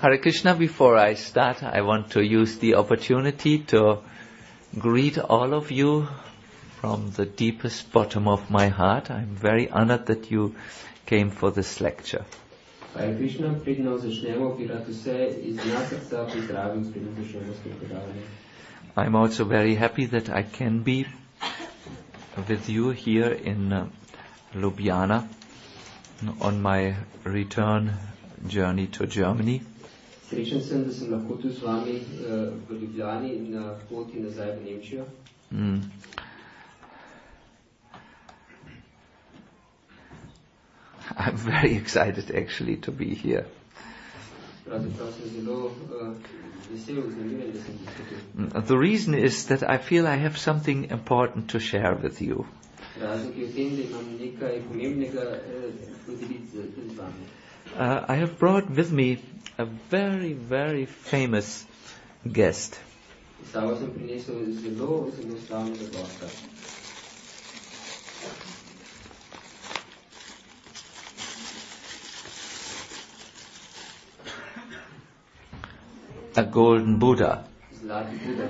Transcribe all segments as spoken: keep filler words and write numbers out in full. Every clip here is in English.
Hare Krishna, before I start, I want to use the opportunity to greet all of you from the deepest bottom of my heart. I'm very honored that you came for this lecture. Hare Krishna, predno začnemo, bi rad vse iz dna srca pozdravil, predno začnemo s tem predavanjem. I'm also very happy that I can be with you here in uh, Ljubljana on my return journey to Germany. Srečen sem, da sem lahko tu z vami uh, v Ljubljani na poti nazaj v Nemčijo. Mm. I'm very excited actually to be here. Pravzaprav sem zelo uh, vesel, vznemir, da sem tu. The reason is that I feel I have something important to share with you. Razlog je v tem, da imam nekaj pomembnega uh, podeliti z vami. Uh, I have brought with me a very, very famous guest. Sabo sem prinesel zelo, zelo slavnega gosta. A golden Buddha. Zlati Buddha.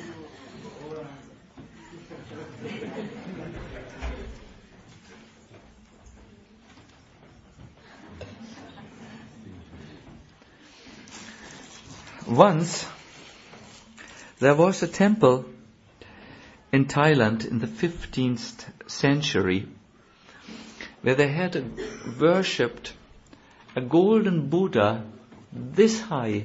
Once, there was a temple in Thailand in the fifteenth century where they had worshipped a golden Buddha this high.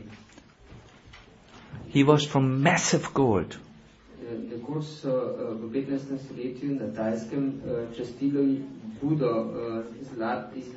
He was from massive gold. Nekoč so v petnajstem stoletju na Tajskem častili Budo iz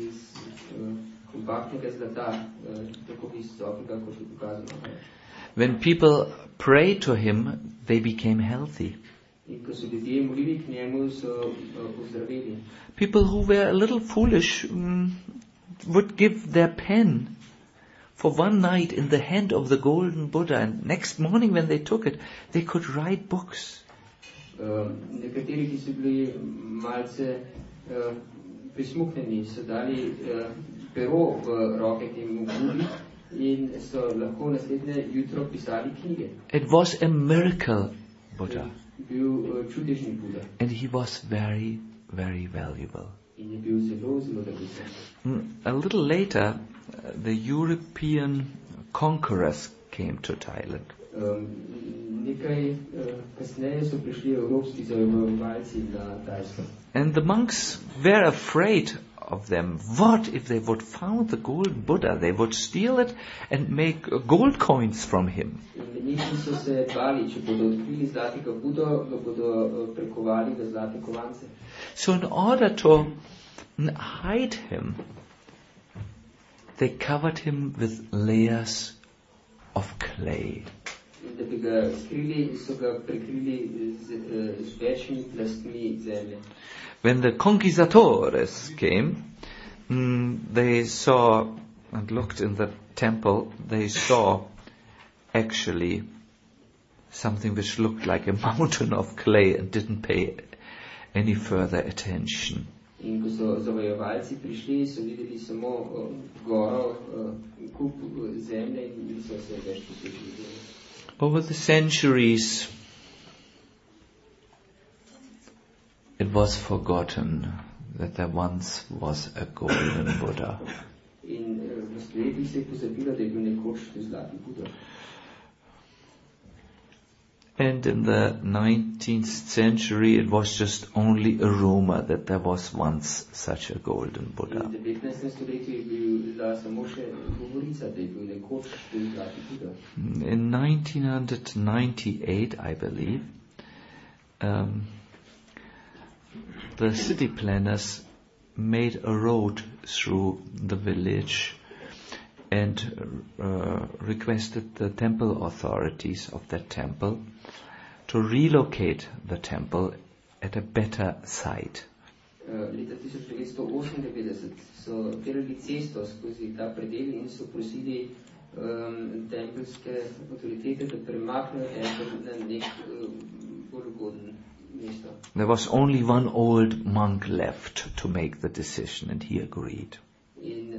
kompaktnega zlata, tako visokega, kot je pokazano. When people prayed to him, they became healthy. In ko so ljudje molili k njemu, so ozdraveli. People who were a little foolish um, would give their pen for one night in the hand of the golden Buddha, and next morning when they took it, they could write books. Uh, nekateri, ki so bili malce uh, prismuknjeni, so dali uh, pero v roke temu Budi in so lahko naslednje jutro pisali knjige. It was a miracle Buddha. Bil uh, čudežni Buddha. And he was very, very valuable. In je bil zelo, zelo dragocen. A little later, uh, the European conquerors came to Thailand. Um, nekaj uh, kasneje so prišli evropski zavojevalci na Tajsko. And the monks were afraid of them. What if they would found the golden Buddha? They would steal it and make uh, gold coins from him. In njih so se bali, če bodo odkrili zlatega Budo, ga bodo uh, prekovali v zlate kovance. So in order to hide him, they covered him with layers of clay. In da bi ga skrili, so ga prekrili z, uh, z večjimi plastmi zemlje. When the conquistadores came, mm, they saw and looked in the temple, they saw actually something which looked like a mountain of clay and didn't pay any further attention. In ko so zavojevalci prišli, so videli samo uh, goro, uh, kup uh, zemlje in niso se več posvetili. Over the centuries, it was forgotten that there once was a golden Buddha. In uh, v stoletjih se je pozabilo, da je bil nekoč zlati Buddha. And in the nineteenth century, it was just only a rumor that there was once such a golden Buddha. In v petnajstem stoletju je bila samo še govorica, da je bil nekoč zlati Buddha. In nineteen ninety-eight, I believe, um, the city planners made a road through the village and uh, requested the temple authorities of that temple to relocate the temple at a better site. Uh, leta tisoč devetsto osemindevetdeset so delali cesto skozi ta predel in so prosili um, tempelske avtoritete, da premaknejo tempel na nek uh, bolj ugoden mesto. There was only one old monk left to make the decision, and he agreed. In uh,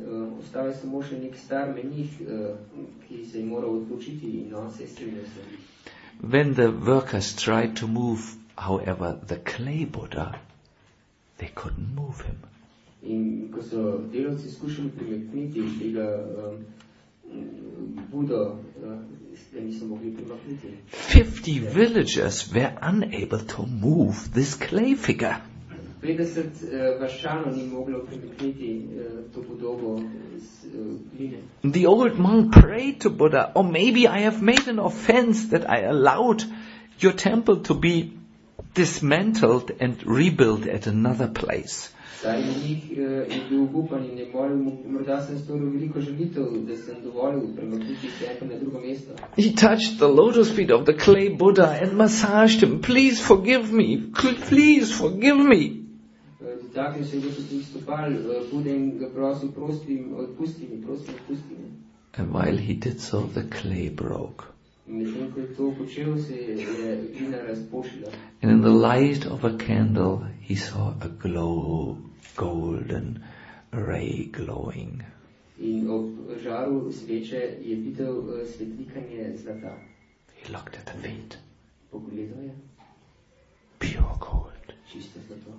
ostal je samo še nek star menih, ki se je moral odločiti in on se je strinjal s tem. When the workers tried to move, however, the clay Buddha, they couldn't move him. In ko so delavci skušali premakniti tega um, Budo, uh, ga niso mogli premakniti. Fifty villagers were unable to move this clay figure. petdeset uh, vaščanov ni moglo premakniti uh, to podobo z uh, gline. The old monk prayed to Buddha, "Oh, maybe I have made an offense that I allowed your temple to be dismantled and rebuilt at another place." Stari menih uh, je bil obupan in je molil, morda sem storil veliko žalitev, da sem dovolil premakniti tempelj na drugo mesto. He touched the lotus feet of the clay Buddha and massaged him. "Please forgive me. Please forgive me." Dotaknil se je lotosnih stopal Bude in ga prosil, prosim, odpusti mi, prosim, odpusti mi. And while he did so, the clay broke. In medtem, ko je to počel, se je glina razpošila. And in the light of a candle, he saw a glow, golden ray glowing. In ob žaru sveče je videl svetlikanje zlata. He looked at the feet. Pogledal je. Pure gold. Čisto zlato.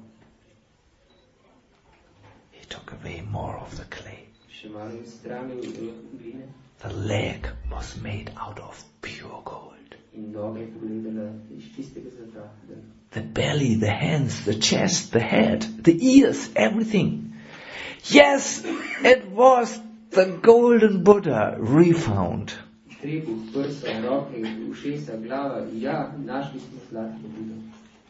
He took away more of the clay. Še malo je stramil gline. The leg was made out of pure gold. In noga je pogledala iz čistega zlata. The belly, the hands, the chest, the head, the ears, everything. Yes, it was the golden Buddha refound. Trebuh, prsa, roke, ušesa, glava. Ja, našli smo zlatega Budo.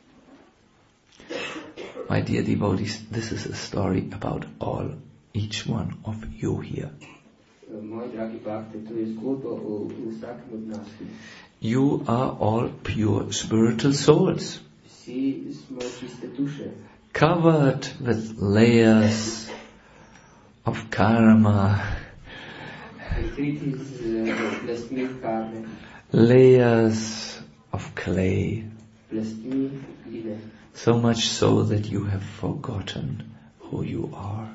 My dear devotees, this is a story about all, each one of you here. Moji dragi bhakti, to je zgodba o vsakem od nas. You are all pure spiritual souls. Vsi smo čiste duše. Covered with layers of karma. Prekriti z plastmi karme. Layers of clay. Plastmi gline. So much so that you have forgotten who you are.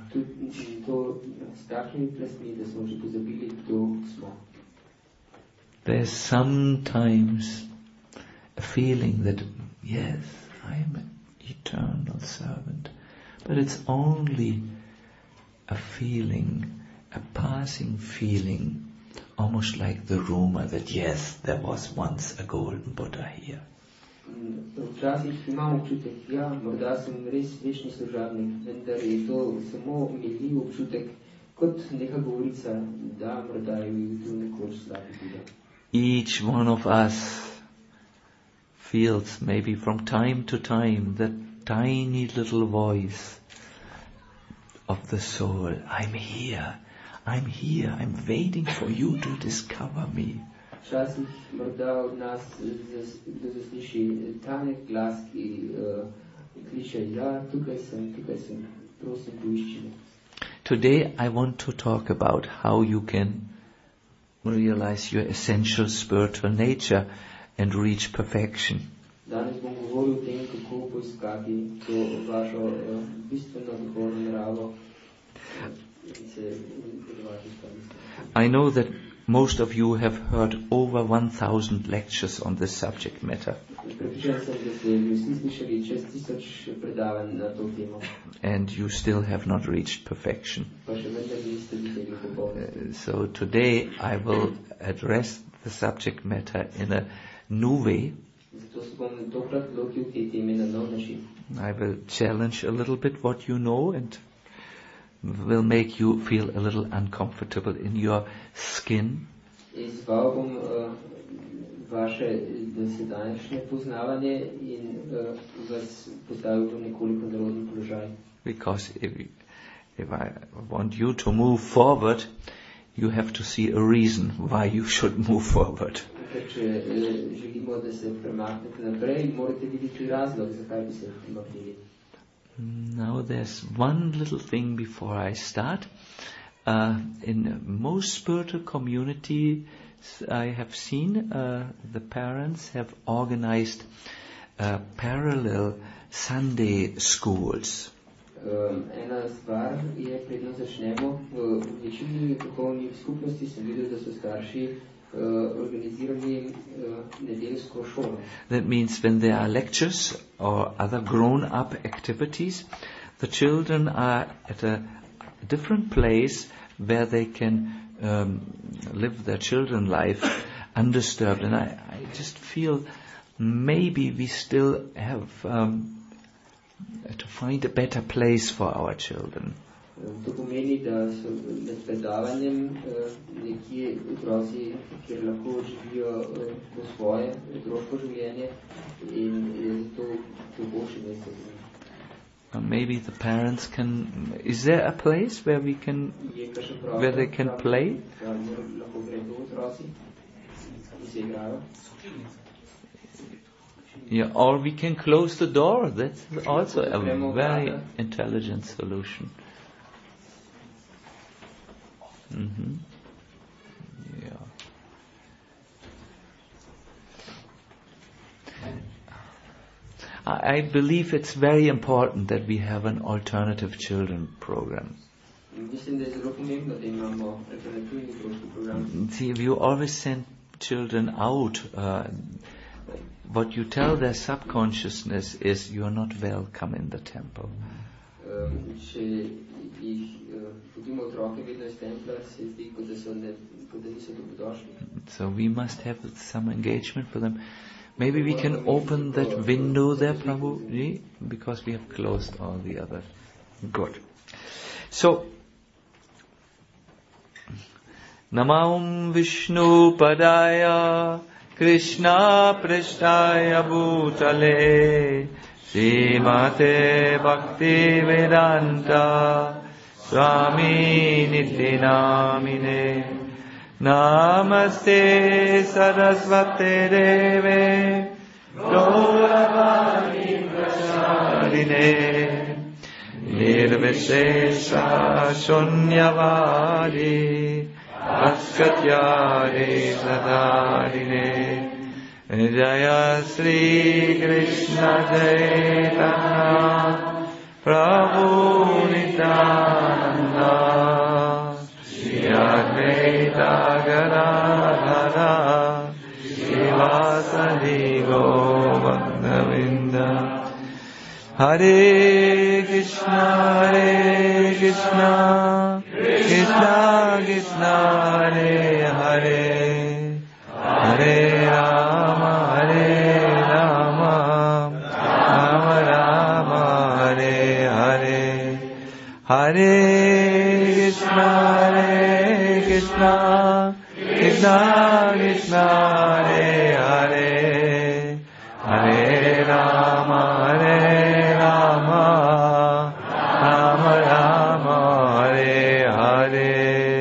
There's sometimes a feeling that, yes, I'm an eternal servant, but it's only a feeling, a passing feeling, almost like the rumor that, yes, there was once a golden Buddha here. Včasih imam občutek, ja, morda sem res večni služabnik, vendar je to samo miljiv občutek, kot neka govorica, da morda je bil tu nekoč slabi Buda. Each one of us feels maybe from time to time that tiny little voice of the soul. I'm here, I'm here, I'm waiting for you to discover me. Včasih morda od nas zasliši tanek glas, ki uh, kliče, ja, tukaj sem, tukaj sem, prosim, poišči me. Today I want to talk about how you can realize your essential spiritual nature and reach perfection. Danes bom govoril o tem, kako poiskati to vašo uh, bistveno duhovno naravo in se delovati s tem. I know that most of you have heard over one thousand lectures on this subject matter. And you still have not reached perfection. Uh, so today I will address the subject matter in a new way. I will challenge a little bit what you know and will make you feel a little uncomfortable in your skin. Izval bom uh, vaše dosedajšnje poznavanje in uh, vas postavil v nekoliko neroden položaj. Because if, if I want you to move forward, you have to see a reason why you should move forward. Ker če uh, želimo, da se premaknete naprej, morate videti razlog, zakaj bi se premaknili. Now there's one little thing before I start. Uh, in most spiritual communities I have seen, uh, the parents have organized uh, parallel Sunday schools. Um, ena stvar je, predno začnemo, v večini duhovnih skupnosti sem videl, da so starši uh, organizirali uh, nedeljsko šolo. That means when there are lectures or other grown-up activities, the children are at a different place where they can um, live their children life undisturbed. And I, I just feel maybe we still have um, to find a better place for our children. To pomeni, da so med predavanjem nekje otroci, kjer lahko živijo po svoje otroško življenje in je zato to boljše mesto. Maybe the parents can. Is there a place where we can, where they can play? Yeah, or we can close the door. That's also a very intelligent solution. Mm-hmm. Yeah. I believe it's very important that we have an alternative children program. See, you always send children out. Uh, what you tell their subconsciousness is you are not welcome in the temple. So we must have some engagement for them. Maybe we can open that window there, Prabhu, because we have closed all the others. Good. So, Namam Vishnu Padaya Krishna Prishtaya Bhutale Srimate Bhakti Vedanta Swami Nityanamine Namaste Sarasvate Deve Gauravani Prasarine Nirvishesha Shunyavadi Askatyare Sadarine Jaya Sri Krishna Chaitanya Prabhu Nityananda Advaita Gadadhara Srivasadi Govardhavinda Hare Krishna Hare Krishna Krishna Krishna Hare Hare Hare Rama Hare Rama Rama Rama Hare Hare Hare Krishna Krishna, Krishna, Krishna, Hare Hare, Hare Rama, Hare Rama, Rama Rama, Hare Hare.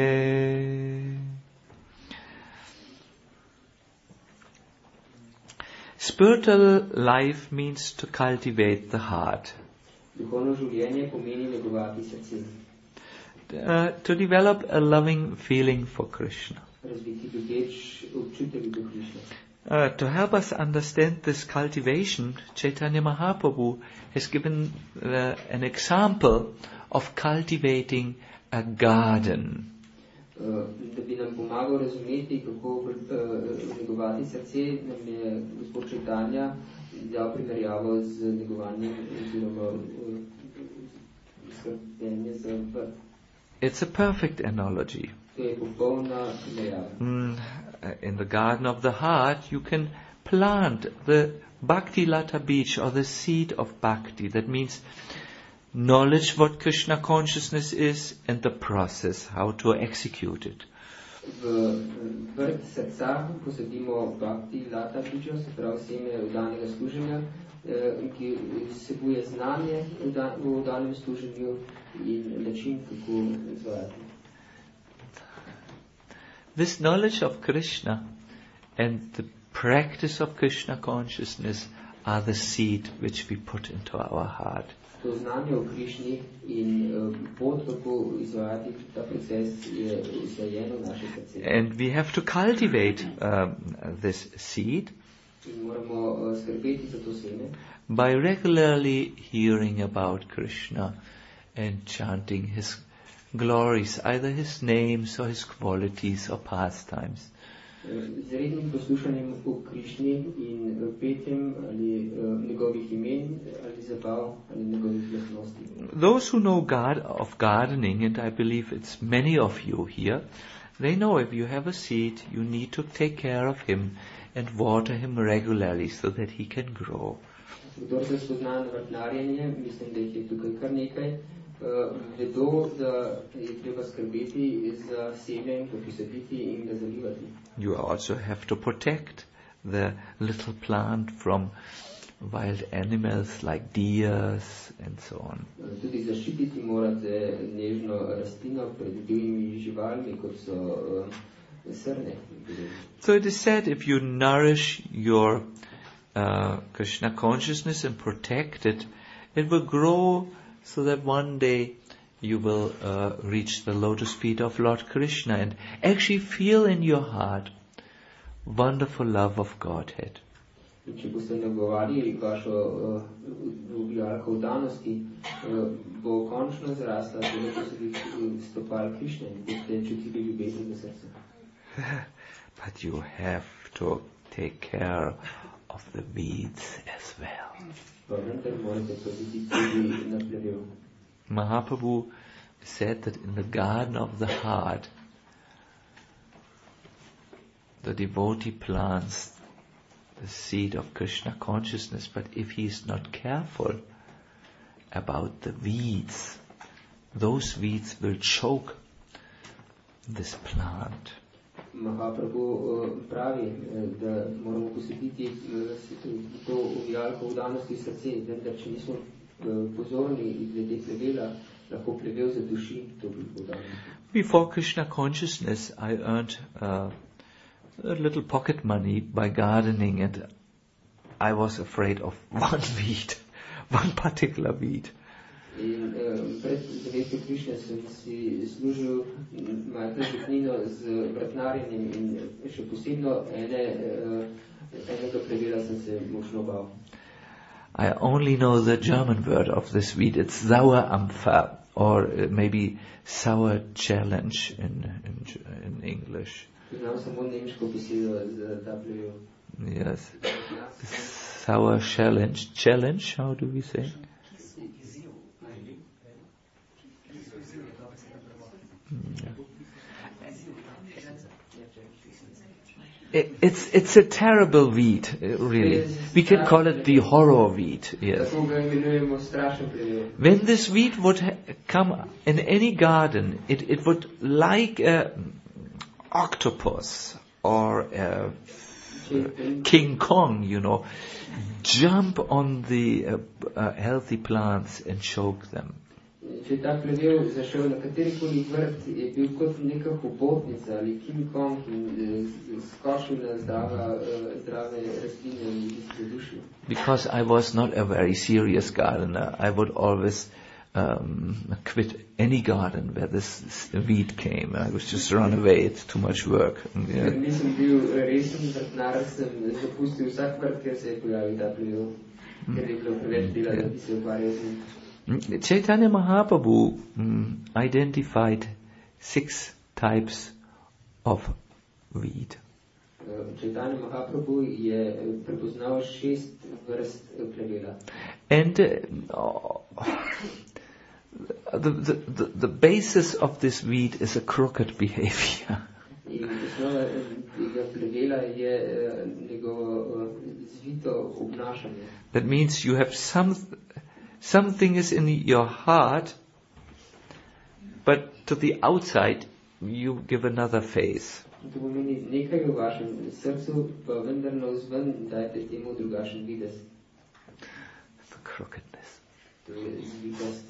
Spiritual life means to cultivate the heart. Uh, to develop a loving feeling for Krishna. Uh, to help us understand this cultivation, Chaitanya Mahaprabhu has given uh, an example of cultivating a garden. Da bi nam pomagal razumeti, kako negovati srce, nam je gospod Chaitanya dal primerjavo z negovanjem oziroma skrbenje za vrt. It's a perfect analogy. Mm, in the garden of the heart, you can plant the Bhakti Lata Beach or the seed of Bhakti. That means knowledge what Krishna consciousness is and the process, how to execute it. V vrt srca posadimo Bhakti Lata Beach, se pravi seme vdanega služenja, ki vsebuje znanje v vdanem služenju in način, kako izvajati. This knowledge of Krishna and the practice of Krishna consciousness are the seed which we put into our heart. To znanje o Krišni in pot, kako izvajati ta proces, je vsajeno v naše srce. And we have to cultivate um, this seed in moramo skrbeti za to seme by regularly hearing about Krishna and chanting his glories, either his names or his qualities or pastimes. Z rednim poslušanjem o Krišni in petjem ali uh, njegovih imen ali zabav ali njegovih lastnosti. Those who know God of gardening, and I believe it's many of you here, they know if you have a seed, you need to take care of him and water him regularly so that he can grow. Kdor se spozna na vrtnarjenje, mislim, da jih je tukaj kar nekaj, uh, vedo, da je treba skrbeti za seme in ga posaditi in ga zalivati. You also have to protect the little plant from wild animals like deers and so on. Tudi zaščititi morate nežno rastlino pred divjimi živalmi, kot so uh, srne. So it is said, if you nourish your uh, Krishna consciousness and protect it, it will grow so that one day you will uh, reach the lotus feet of Lord Krishna and actually feel in your heart wonderful love of Godhead. Če boste nagovarjali vašo ubijalko vdanosti, bo končno zrasla tudi posebih stopal Krišne in boste čutili ljubezen v srcu. But you have to take care of the weeds as well. Pa vendar morate paziti tudi na plevel. Mahaprabhu said that in the garden of the heart, the devotee plants the seed of Krishna consciousness, but if he is not careful about the weeds, those weeds will choke this plant. Mahaprabhu pravi, da moramo posaditi to ubijalko vdanosti srce, vendar če nismo pozorni glede plevela, lahko plevel zaduši to vdanost. Before Krishna consciousness, I earned uh, a little pocket money by gardening, and I was afraid of one weed, one particular weed. In pred zavetjo Krišne sem si služil majhno žepnino z vrtnarjenjem in še posebno ene, enega plevela sem se močno bal. I only know the German word of this weed. It's Sauerampfer, or maybe sour challenge in, in, in English. Znam samo nemško besedo za ta plevel. Yes. Sour challenge. Challenge, how do we say? It, it's it's a terrible weed, really. We can call it the horror weed. Yes. When this weed would ha- come in any garden, it, it would, like a octopus or a King Kong, you know, jump on the uh, uh, healthy plants and choke them. Če ta plevel zašel na katerikoli vrt, je bil kot neka hobotnica ali King Kong in skočil na zdrava, zdrave rastline in jih zadušil. Because I was not a very serious gardener, I would always um, quit any garden where this weed came. I would just run away, it's too much work. Yeah. Ker nisem bil resen vrtnar, sem zapustil vsak vrt, ker se je pojavil ta plevel, ker je bilo preveč dela, da bi se ukvarjal z njim. Chaitanya Mahaprabhu um, identified six types of weed. Chaitanya Mahaprabhu je prepoznal šest vrst plevela. And uh, the, the, the, the basis of this weed is a crooked behavior. In osnova tega plevela je njegovo zvito obnašanje. That means you have some something is in your heart, but to the outside you give another face. To pomeni nekaj v vašem srcu, pa vendar navzven dajte temu drugačen videz. The crookedness. To je zvitost.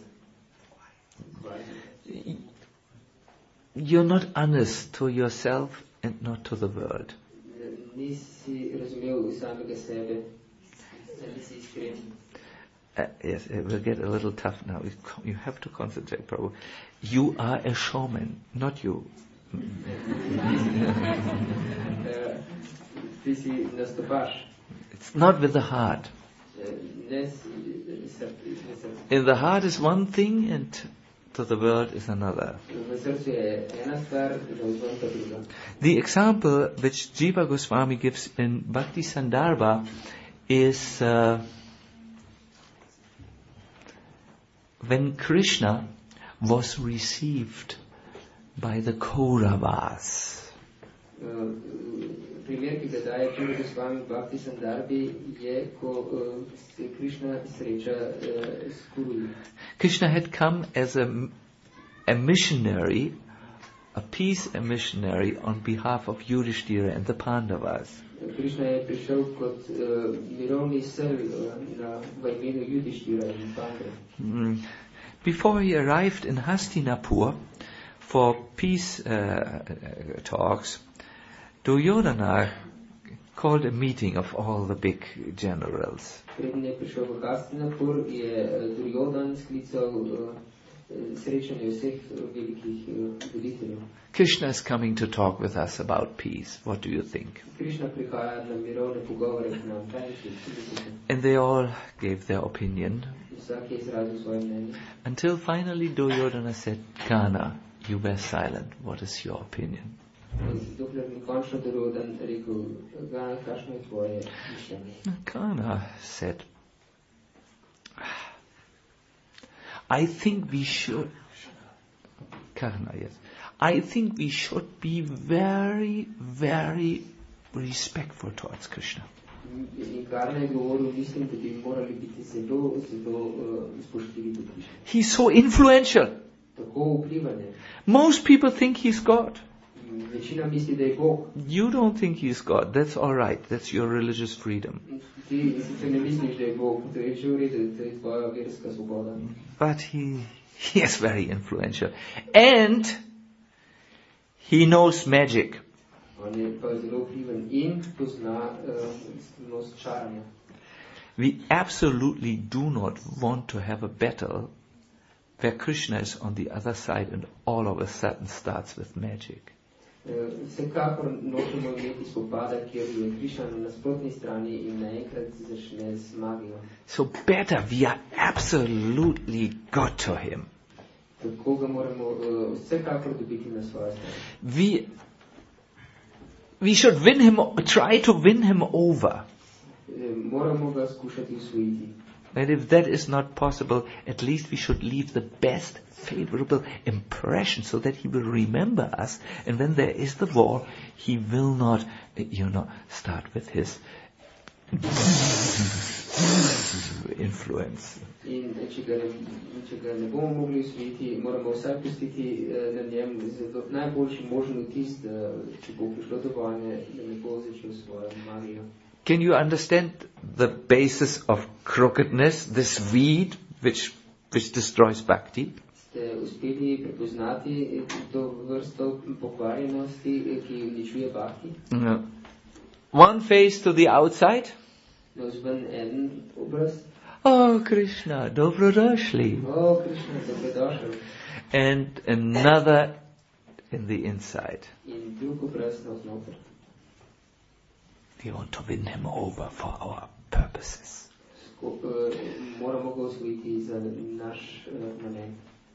You're not honest to yourself and not to the world. Nisi razumel samega sebe, nisi iskren. Uh, yes, it will get a little tough now. You have to concentrate, Prabhu. You are a showman, not you. Ti si nastopaš. It's not with the heart. Ne s In the heart is one thing and to the world is another. The example which Jiva Goswami gives in Bhakti Sandarbha is uh, when Krishna was received by the Kauravas. Primer, ki ga daje Jiva Goswami Bhakti Sandarbhi, je, ko se Krishna sreča s Kuruji. Krishna had come as a, a missionary, a peace a missionary on behalf of Yudhishthira and the Pandavas. Krishna je prišel kot uh, mirovni sel uh, na v imenu Yudhishthira in Pandava. Before he arrived in Hastinapur for peace uh, talks, Duryodhana called a meeting of all the big generals. Preden je prišel v Hastinapur, je Duryodan sklical srečanje vseh velikih voditeljev. Krishna is coming to talk with us about peace. What do you think? Krishna prihaja na mirovne pogovore k nam. Kaj mislite? And they all gave their opinion. Vsak je izrazil svoje mnenje. Until finally Duryodhana said, Kana, you were silent. What is your opinion? Kana said, I think we should, Karna, yes, I think we should be very, very respectful towards Krishna. He's so influential. Most people think he's God. You don't think he's God. That's all right. That's your religious freedom. But he, he is very influential. And he knows magic. We absolutely do not want to have a battle where Krishna is on the other side and all of a sudden starts with magic. Vsekakor nočemo imeti spopada, kjer je Krishna na nasprotni strani in naenkrat začne z magijo. So better we are absolutely good to him. Tako ga moramo uh, vsekakor dobiti na svojo stran. We, we should win him, try to win him over. Moramo ga skušati usvojiti. And if that is not possible, at least we should leave the best favorable impression so that he will remember us. And when there is the war, he will not, you know, start with his influence. In če ga, če ga ne bomo mogli usvojiti, moramo vsaj pustiti na njem najboljši možen vtis, da če bo prišlo do vojne, da ne bo začel svojo magijo. Can you understand the basis of crookedness, this weed which which destroys bhakti? Ste uspeli prepoznati to vrsto pokvarjenosti, ki uničuje bhakti? No. One face to the outside. Navzven en obraz. Oh, Krishna, dobrodošli. Oh, Krishna, dobrodošel. And another in the inside. In drug obraz navznoter. We want to win him over for our purposes. Moramo ga osvojiti za naš namen.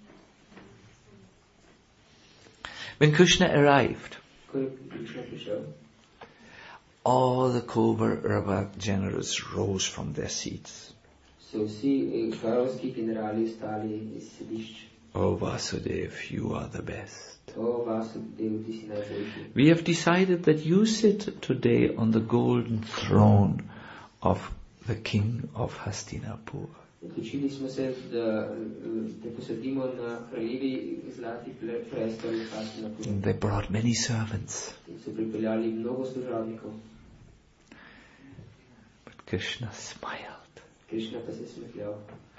When Krishna arrived, Ko je Krishna prišel, all the Kaurava generals rose from their seats. So vsi kauravski generali stali iz sedišč. Oh Vasudev, you are the best. Oh Vasudev, ti si najboljši. We have decided that you sit today on the golden throne of the king of Hastinapur. Odločili smo se, da te posadimo na kraljevi zlati prestol Hastinapur. They brought many servants. In so pripeljali mnogo služabnikov. But Krishna smiled. Krishna pa se smehljal.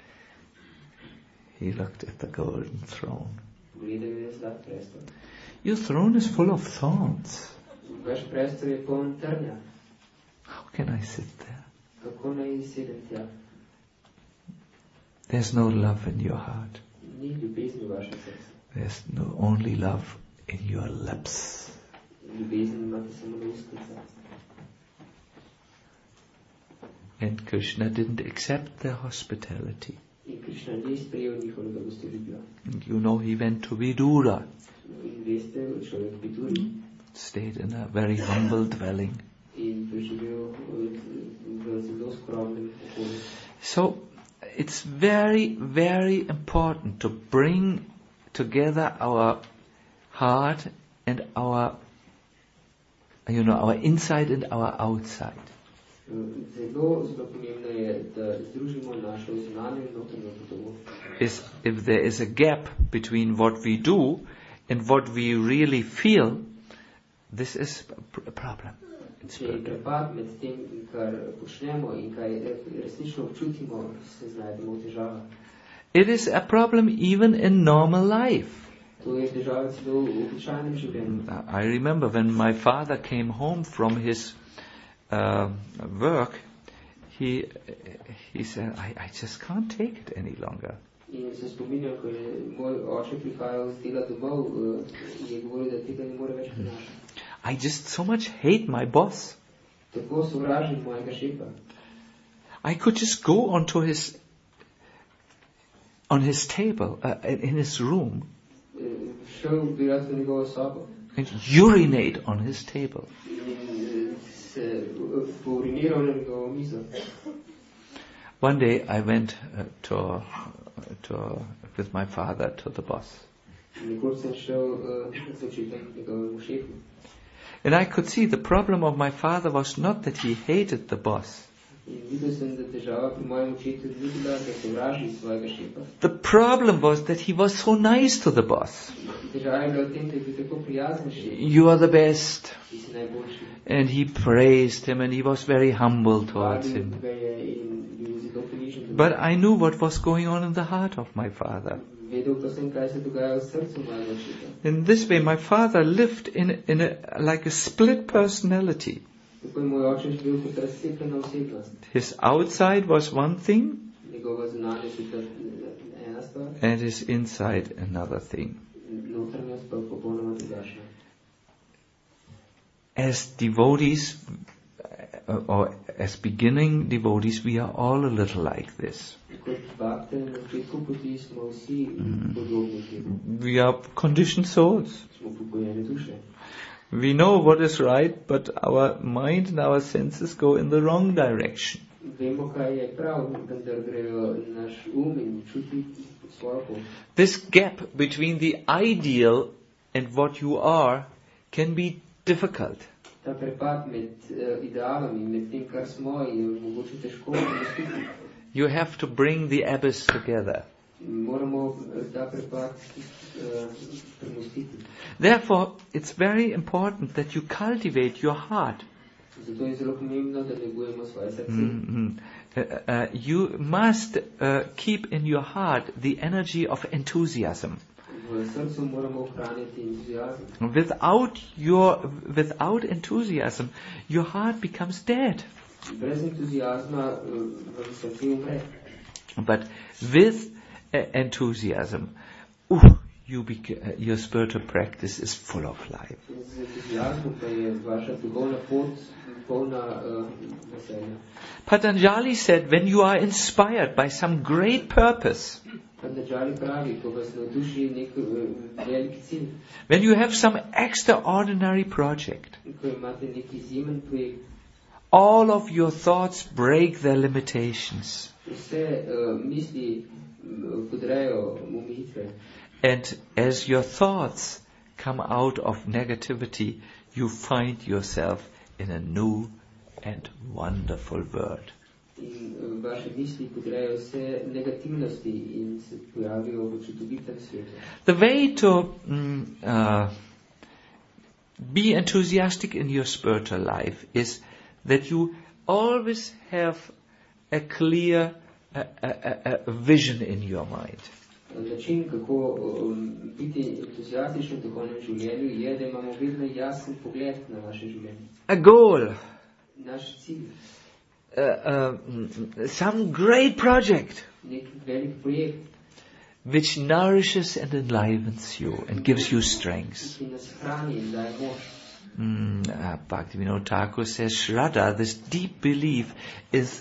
He looked at the golden throne. Gledal je zlat prestol. Your throne is full of thorns. Vaš prestol je poln trnja. How can I sit there? Kako naj sedem tja? There's no love in your heart. Ni ljubezni v vašem srcu. There's no only love in your lips. Ljubezni imate samo na ustnicah. And Krishna didn't accept their hospitality. In Krishna ni sprejel njihovega gostoljubja. You know, he went to Vidura. In veste, človek v Viduri. Stayed in a very humble dwelling. In preživel v zelo skromnem okolju. So, it's very, very important to bring together our heart and our, you know, our inside and our outside. Zelo, zelo pomembno je, da združimo našo zunanjo in notranjo podobo. Is if there is a gap between what we do and what we really feel, this is a problem. Če je prepad med tem, kar počnemo in kaj resnično občutimo, se znajdemo v težavah. It is a problem even in normal life. To je težava celo v običajnem življenju. I remember when my father came home from his uh, work, he he said, I, I just can't take it any longer. In se spominjam, ko je moj oče prihajal z dela domov, je govoril, da tega ne more več prenašati. I just so much hate my boss. Tako sovražim mojega šefa. I could just go onto his on his table uh, in his room Šel bi rad v njegovo sobo and urinate on his table. in se pouriniral na njegovo mizo. One day I went uh, to to with my father to the boss. Nekoč sem šel uh, z očetom njegovemu šefu. And I could see the problem of my father was not that he hated the boss. In videl sem, da težava pri mojem očetu ni bila, da sovraži svojega šefa. The problem was that he was so nice to the boss. Težava je bila v tem, da je bil tako prijazen šef. You are the best. Ti si najboljši. And he praised him and he was very humble towards him. Hvalil ga je in bil zelo ponižen. But I knew what was going on in the heart of my father. Vedel pa sem, kaj se dogaja v srcu mojega očeta. In this way my father lived in, in a, like a split personality. Tako je moj oče živel kot razcepljena osebnost. His outside was one thing Njegova zunanjost je bila ena stvar, and his inside another thing. notranjost pa popolnoma drugačna. As devotees, uh, or as beginning devotees, we are all a little like this. Kot bakte na začetku poti smo vsi podobni temu. We are conditioned souls. Smo pokojene duše. We know what is right, but our mind and our senses go in the wrong direction. Vemo, kaj je prav, vendar grejo naš um in čuti svojo pot. This gap between the ideal and what you are can be difficult. Ta prepad med uh, idealom in med tem, kar smo, je mogoče težko umestiti. You have to bring the abyss together. Moramo ta prepad uh, premostiti. Therefore, it's very important that you cultivate your heart. Zato je zelo pomembno, da negujemo svoje srce. Mm-hmm. Uh, uh, you must uh, keep in your heart the energy of enthusiasm. V srcu moramo ohraniti entuziazem. Without your, without enthusiasm, your heart becomes dead. Brez entuziazma vam srce umre. But with uh, enthusiasm, uh, you bec- uh, your spiritual practice is full of life. Z entuziazmom pa je vaša duhovna pot polna uh, veselja. Patanjali said, when you are inspired by some great purpose, Patanjali pravi, ko vas navduši nek uh, veliki cilj, when you have some extraordinary project, ko imate nek izjemen projekt, all of your thoughts break their limitations. vse uh, misli uh, podrejo omejitve. And as your thoughts come out of negativity, you find yourself in a new and wonderful world. In uh, vaše misli podrejo vse negativnosti in se pojavijo v čudovitem svetu. The way to mm, uh, be enthusiastic in your spiritual life is that you always have a clear a, a, a vision in your mind. Način, kako um, biti entuzijastični v duhovnem življenju, je, da imamo vedno jasen pogled na naše življenje. A goal. Naš cilj. Uh, uh, some great project Nek velik projekt, which nourishes and enlivens you and gives you strength. ki nas hrani in daje moč. Mm, uh, Bhaktivinoda Thakur says, Shraddha, this deep belief, is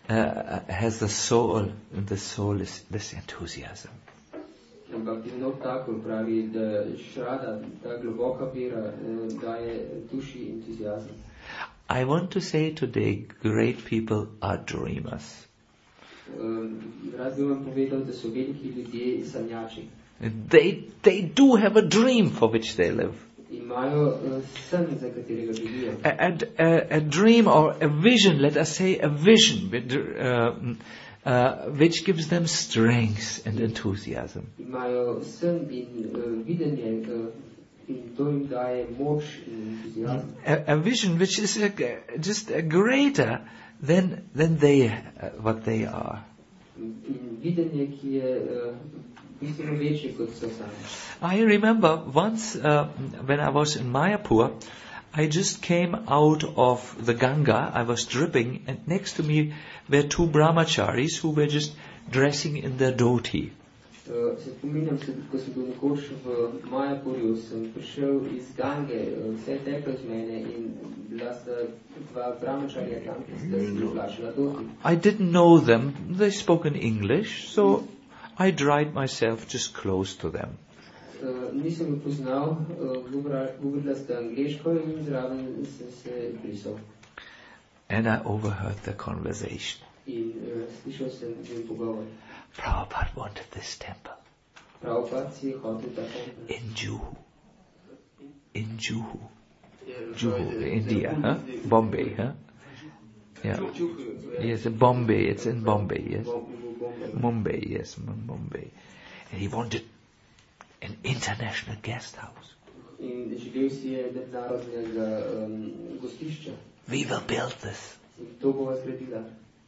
uh, has the soul, and the soul is this enthusiasm. Ampak Enoch Thakur pravi, da šrada, ta globoka vera, daje duši entuzijazem. I want to say today, great people are dreamers. Rad bi vam povedal, da so veliki ljudje sanjači. They, they do have a dream for which they live. Imajo sen, za katerega živijo. A, a, a dream or a vision, let us say a vision, with, uh, uh, which gives them strength and enthusiasm. Imajo sen in uh, videnje, uh, in to jim daje moč in entuzijazem. A, a vision which is a, just a greater than than they uh, what they are. In videnje, ki je uh, bistveno večje kot so sami. I remember once uh, when I was in Mayapur, I just came out of the Ganga. I was dripping, and next to me were two brahmacharis who were just dressing in their dhoti. Uh, se spominjam se, ko sem bil nekoč v Mayapurju, sem prišel iz Gange, vse je teklo z mene in bila sta dva brahmačarja tam, ki sta si oblačila dhoti. I didn't know them. They spoke in English, so I dried myself just close to them. Uh, nisem jih poznal, uh, govorila sta angleško in zraven sem se brisal. And I overheard the conversation. In uh, slišal sem njim pogovor. Prabhupada wanted this temple. Prabhupada si je hotel ta tempel. In Juhu. In Juhu. Juhu, India, huh? Bombay, huh? Yeah. Yes, Bombay, it's in Bombay, yes. Mumbai, yes, Mumbai. And he wanted an international guest house. In želel si je mednarodnega um, gostišča. We will build this. In to bova zgradila.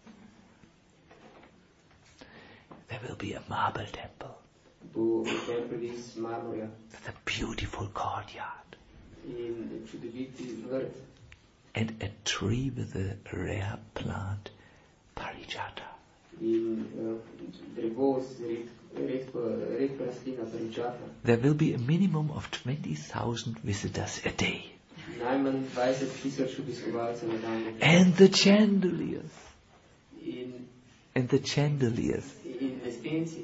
There will be a marble temple. Bo tempel iz marmorja. With a beautiful courtyard. In čudoviti vrt. And a tree with a rare plant, parijata. In uh, drevo z redko, redko rastlina parijata. There will be a minimum of twenty thousand visitors a day. Najmanj dvajset tisoč obiskovalcev na dan. And the chandeliers. In, and the chandeliers. In lestenci.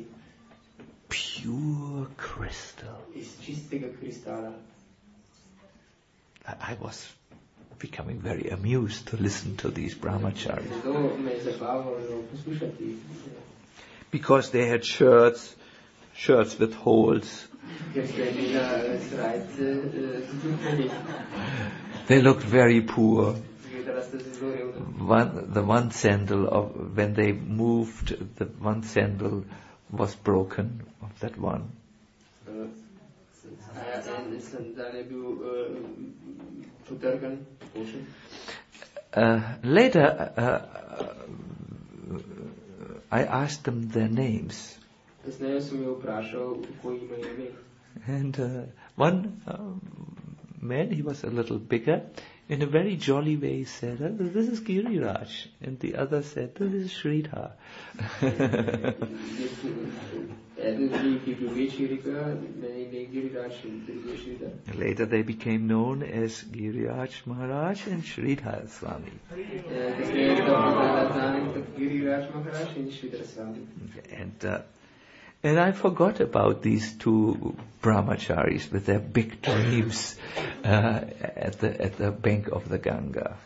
Pure crystal. Iz čistega kristala. I, I was becoming very amused to listen to these brahmacharis. Because they had shirts, shirts with holes. They looked very poor. One, the one sandal of, when they moved, the one sandal was broken of that one. Uh, later, uh, uh, I asked them their names. And uh, one uh, man, he was a little bigger, in a very jolly way said, oh, this is Giriraj. And the other said, this is Sridhar. Later they became known as Giriraj Maharaj and Sridhar Swami. And uh, And I forgot about these two brahmacharis with their big dreams uh, at the at the bank of the Ganga.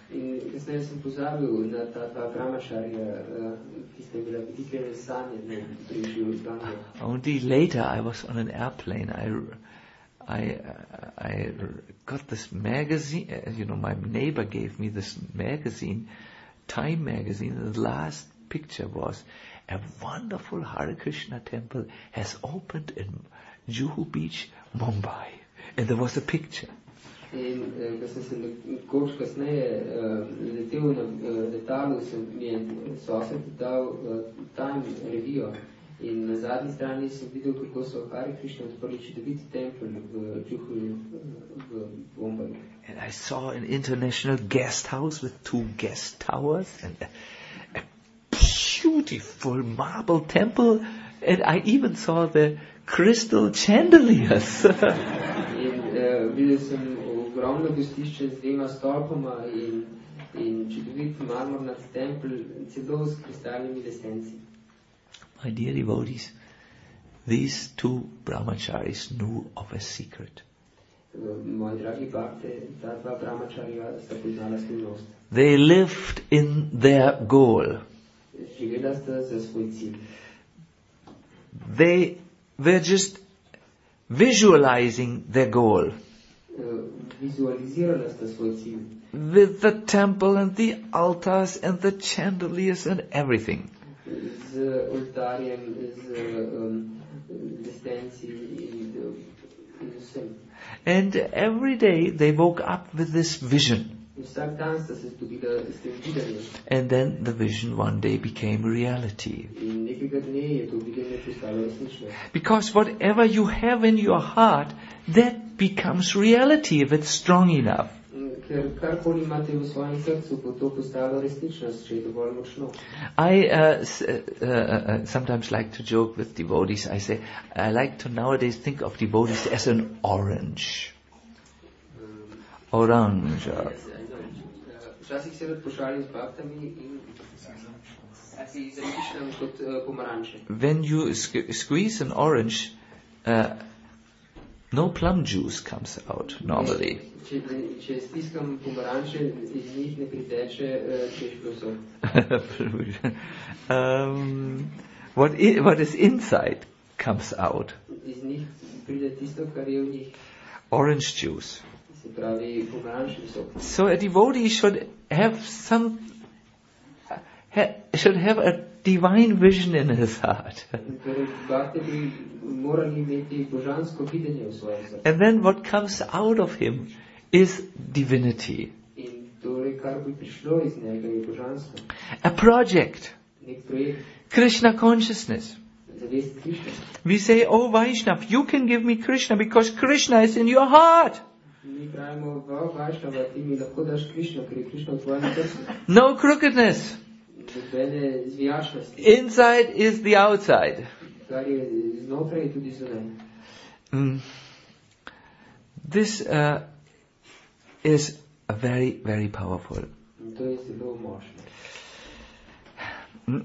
Only later I was on an airplane. I, I, I got this magazine. You know, my neighbor gave me this magazine, Time magazine. And the last picture was, a wonderful Hare Krishna temple has opened in Juhu Beach, Mumbai. And there was a picture. In ko sem se nekoč kasneje letel na letalu, sem mi je sosed dal Time revijo in na zadnji strani sem videl, kako so Hare Krishna odprli čudoviti tempelj v Juhu v Mumbaju. And I saw an international guest house with two guest towers and a, a beautiful marble temple, and I even saw the crystal chandeliers. In videl sem v ogromno gostišče z dvema stolpoma in, in čudovit marmornat tempelj, celo s kristalnimi lestenci. My dear devotees, these two brahmacharis knew of a secret. Moji dragi bhakte, ta dva brahmacharja sta poznala skrivnost. They lived in their goal. Živela sta za svoj cilj. They were just visualizing their goal. Vizualizirala sta svoj cilj. With the temple and the altars and the chandeliers and everything. Z oltarjem, z um, lestenci in, in vsem. And every day they woke up with this vision. Vsak dan sta se zbudila s tem videnjem. And then the vision one day became reality. In nekega dne je to videnje postalo resnično. Because whatever you have in your heart, that becomes reality if it's strong enough. Ker karkoli imate v svojem srcu, bo to postalo resničnost, če je dovolj močno. I uh, s- uh, uh, sometimes like to joke with devotees. I say, I like to nowadays think of devotees as an orange. Orange. Včasih se rad pošalim z baktami in si zamišljam kot uh, pomaranče. When you sque- squeeze an orange, uh, no plum juice comes out normally. Če, če stiskam pomaranče, iz njih ne priteče uh, češko sok. um, what, I- what is inside comes out. Iz njih pride tisto, kar je v njih. Orange juice. Se pravi pomarančni sok. So a devotee should have some, ha, should have a divine vision in his heart. Torej, bhakte bi morali imeti božansko videnje v svojem srcu. And then what comes out of him is divinity. In torej, kar bi prišlo iz njega, je božanstvo. A project. Nek projekt, Krishna consciousness. zavest Krišne. We say, oh Vaishnav, you can give me Krishna because Krishna is in your heart. Mi pravimo, wow, Vajšnava, ti mi lahko daš Krišno, ker je Krišna v tvojem srcu. No crookedness. Nobene zvijačnosti. Inside is the outside. Kar je znotraj, je tudi zunaj. Mm. This uh, is a very, very powerful. In to je zelo močno. Mm.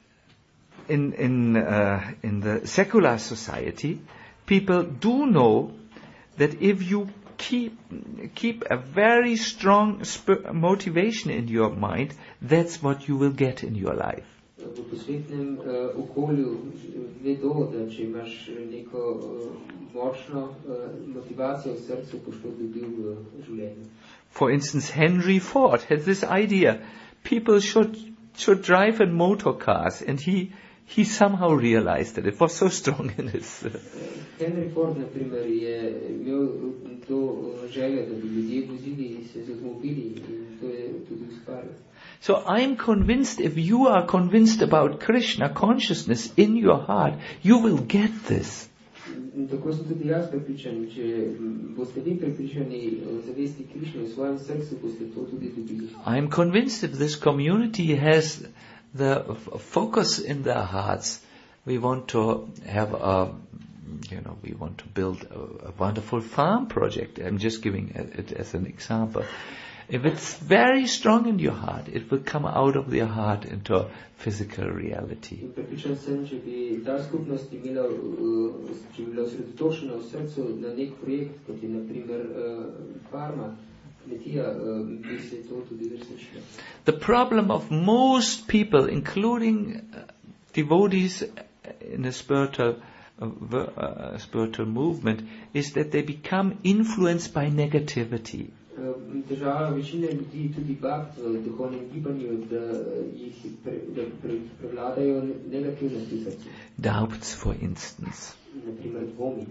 In in uh, in the secular society, people do know that if you keep keep a very strong sp- motivation in your mind, that's what you will get in your life. V posvetnem uh, okolju vedo, da če imaš neko uh, močno uh, motivacijo v srcu, boš to dobil v življenju. For instance, Henry Ford had this idea: people should should drive in motor cars, and he he somehow realized that it was so strong in his. Uh, Henry Ford, na primer, je imel to uh, željo, da bi ljudje vozili se z avtomobili in to je tudi uspelo. So I'm convinced if you are convinced about Krishna consciousness in your heart, you will get this. In tako sem tudi jaz prepričan, če boste vi prepričani o zavesti Krišne v svojem srcu, boste to tudi dobili. I'm convinced if this community has the f- focus in their hearts, we want to have a, you know, we want to build a, a wonderful farm project. I'm just giving it as an example. If it's very strong in your heart, it will come out of your heart into physical reality. In prepričan sem, če bi ta skupnost imela, uh, če bi bila osredotočena v srcu na nek projekt, kot je na primer uh, farma, kmetija, uh, bi se to tudi resničilo. The problem of most people, including uh, devotees in a spiritual uh, v- uh, spiritual movement, is that they become influenced by negativity. Težava večine ljudi, tudi bhakt v duhovnem gibanju, da jih pre, da pre, prevladajo negativnosti v srcu. Doubts, for instance. Na primer dvomi.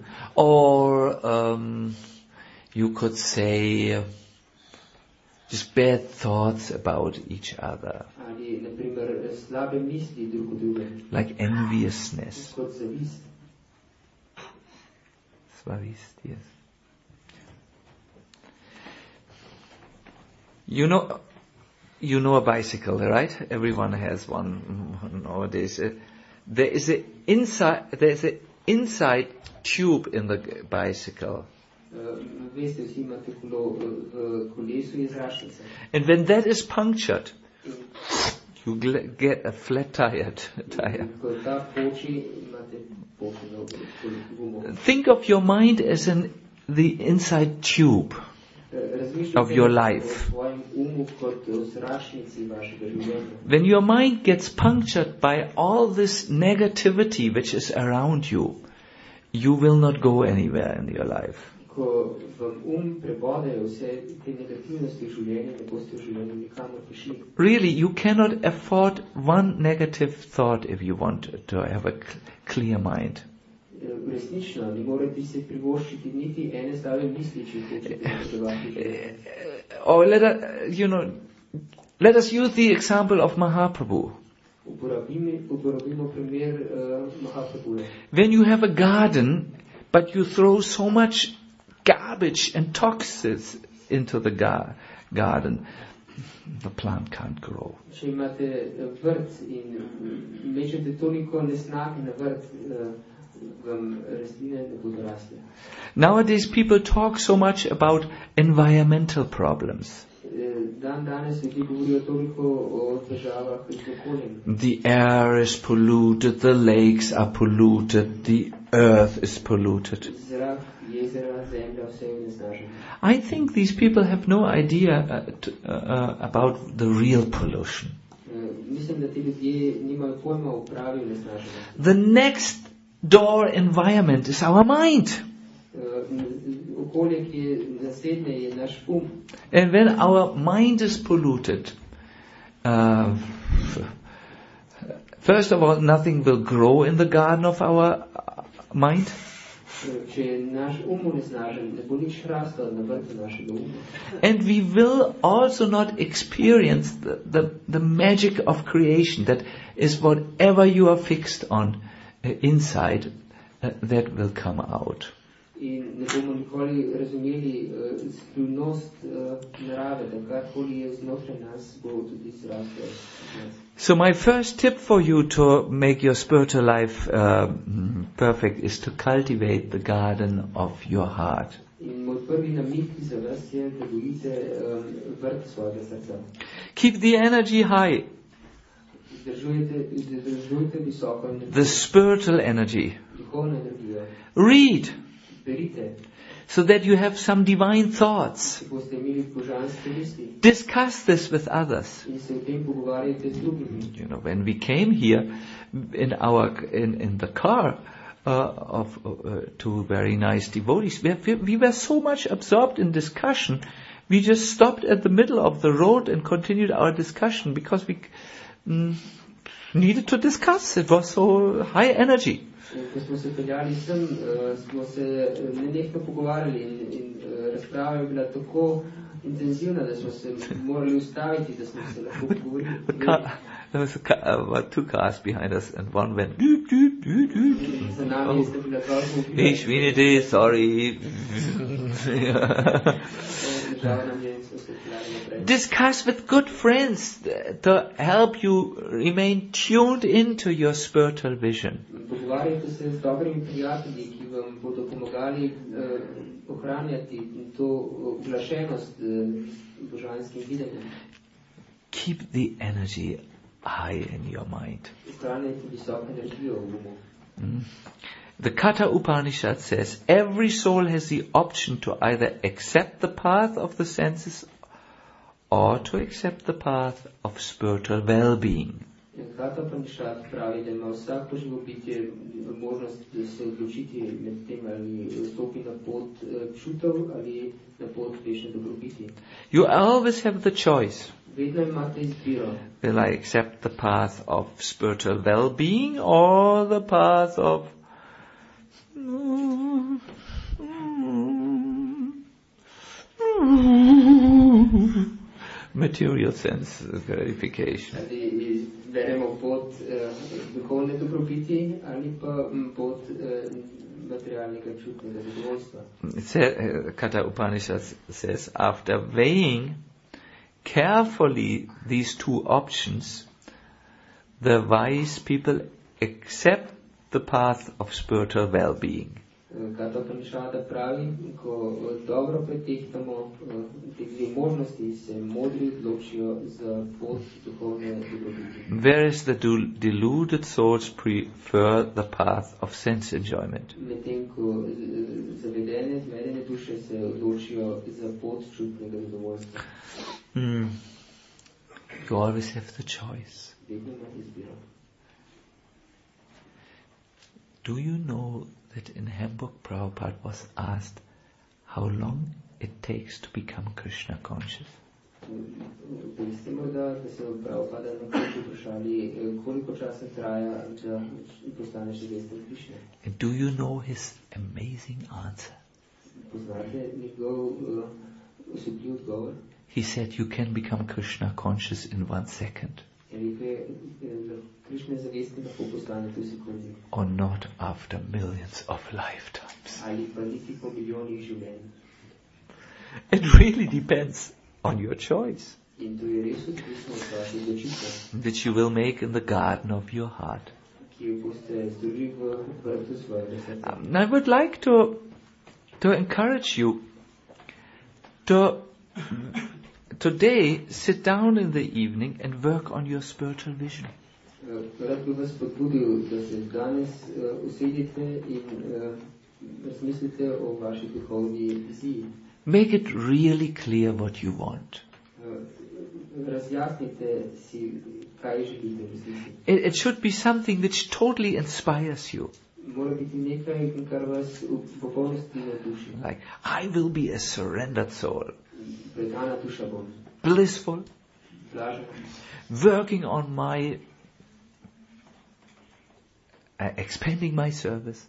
Or um, you could say uh, just bad thoughts about each other, Ali na primer slabe misli drug o drugem. like enviousness. Kot zavist. Svavist, yes. You know, you know a bicycle, right? Everyone has one nowadays. Uh, there is a inside, there is a inside tube in the bicycle. Veste, vsi imate kolo, v kolesu je zračnica. And when that is punctured, you get a flat tire. tire. Think of your mind as an the inside tube of your life. When your mind gets punctured by all this negativity which is around you, you will not go anywhere in your life. Really, you cannot afford one negative thought if you want to have a clear mind. Or let us, you know, let us use the example of Mahaprabhu. When you have a garden, but you throw so much garbage and toxins into the gar- garden, the plant can't grow. Nowadays people talk so much about environmental problems. The air is polluted, the lakes are polluted, the earth is polluted. I think these people have no idea uh, to, uh, about the real pollution. The next door environment is our mind. And when our mind is polluted, uh, first of all, nothing will grow in the garden of our mind. And we will also not experience the, the, the magic of creation, that is whatever you are fixed on uh, inside, uh, that will come out. So my first tip for you to make your spiritual life uh, perfect is to cultivate the garden of your heart. Keep the energy high. The spiritual energy. Read. So that you have some divine thoughts. Discuss this with others. You know, when we came here in our in, in the car uh, of uh, two very nice devotees, we, we, we were so much absorbed in discussion, we just stopped at the middle of the road and continued our discussion because we mm, needed to discuss. It was so high energy. Ko smo se peljali sem, smo se nenehno pogovarjali in, in razprava je bila tako intenzivna, da smo se morali ustaviti, da smo se lahko pogovorili. There was a car, uh, two cars behind us, and one went doop doop doop doop. Oh. Hey Srinidhi, sorry. Discuss with good friends to help you remain tuned into your spiritual vision. Pogovarjajte se z dobrimi prijatelji, ki vam bodo pomagali ohranjati to uglašenost božanskim videnjem. Keep the energy high in your mind. Ohranjajte visoko energijo v umu. Mm. The Katha Upanishad says every soul has the option to either accept the path of the senses or to accept the path of spiritual well-being. Katha Upanishad pravi, da ima vsako živo bitje možnost da se odločiti med tem, ali stopi na pot čutev ali na pot večne dobrobiti. You always have the choice. Vedno imate izbiro. Will I accept the path of spiritual well-being or the path of material sense gratification? Beremo pot duhovne dobrobiti ali pa pot materialnega čutnega zadovoljstva. Katha Upanishad says, after weighing carefully these two options, the wise people accept the path of spiritual well-being. Gata Upanishada pravi, ko dobro pretehtamo te dve možnosti, se modri odločijo za pot duhovne dobrobiti. Whereas the deluded souls prefer the path of sense enjoyment. Medtem ko zavedene, zmedene duše se odločijo za pot čutnega zadovoljstva. Mm. You always have the choice. Vedno imate izbiro. Do you know that in Hamburg Prabhupada was asked how long it takes to become Krishna conscious? Veste morda, da se Prabhupada nekoč vprašali, koliko časa traja, da postaneš zavesten Krishne? And do you know his amazing answer? Poznate njegov osupljiv odgovor? He said you can become Krishna conscious in one second. Or not after millions of lifetimes. It really depends on your choice, which you will make in the garden of your heart. Um, I would like to to encourage you to today sit down in the evening and work on your spiritual vision. Make it really clear what you want. It, it should be something which totally inspires you. Like, I will be a surrendered soul. Blissful. Working on my uh, expanding my service.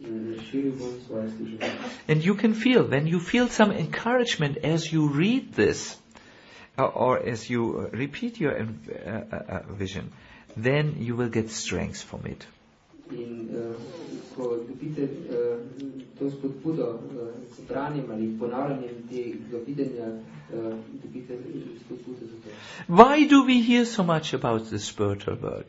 And you can feel, when you feel some encouragement as you read this, or, or as you uh, repeat your uh, uh, vision, then you will get strength from it. In uh, ko dobite uh, to spodbudo s uh, branjem ali ponavljanjem tega videnja, uh, dobite spodbudo za to. Why do we hear so much about the spiritual world?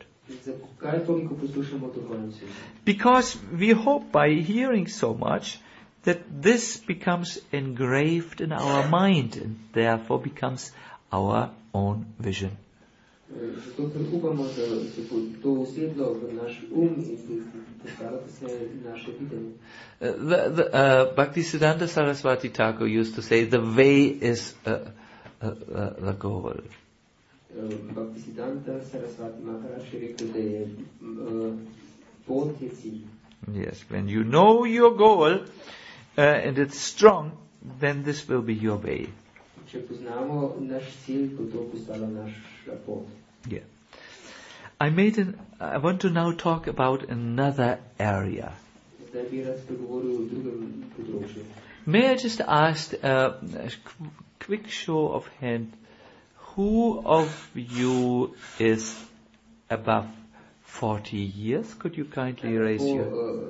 Because we hope by hearing so much that this becomes engraved in our mind and therefore becomes our own vision. Zato ker upamo, da se bo to usedlo v naš um in postalo se naše videnje. The, the, uh, Bhaktisiddhanta Saraswati Thakur used to say, the way is uh, uh, uh, the goal. Bhaktisiddhanta Saraswati Maharaj je rekel, da je pot je cilj. Yes, when you know your goal uh, and it's strong, then this will be your way. Če poznamo naš cilj, bo to postalo naša pot. Yeah. I made an, I want to now talk about another area. Zdaj bi rad spregovoril o drugem področju. May I just ask uh, a quick show of hand, who of you is above forty years? Could you kindly raise your...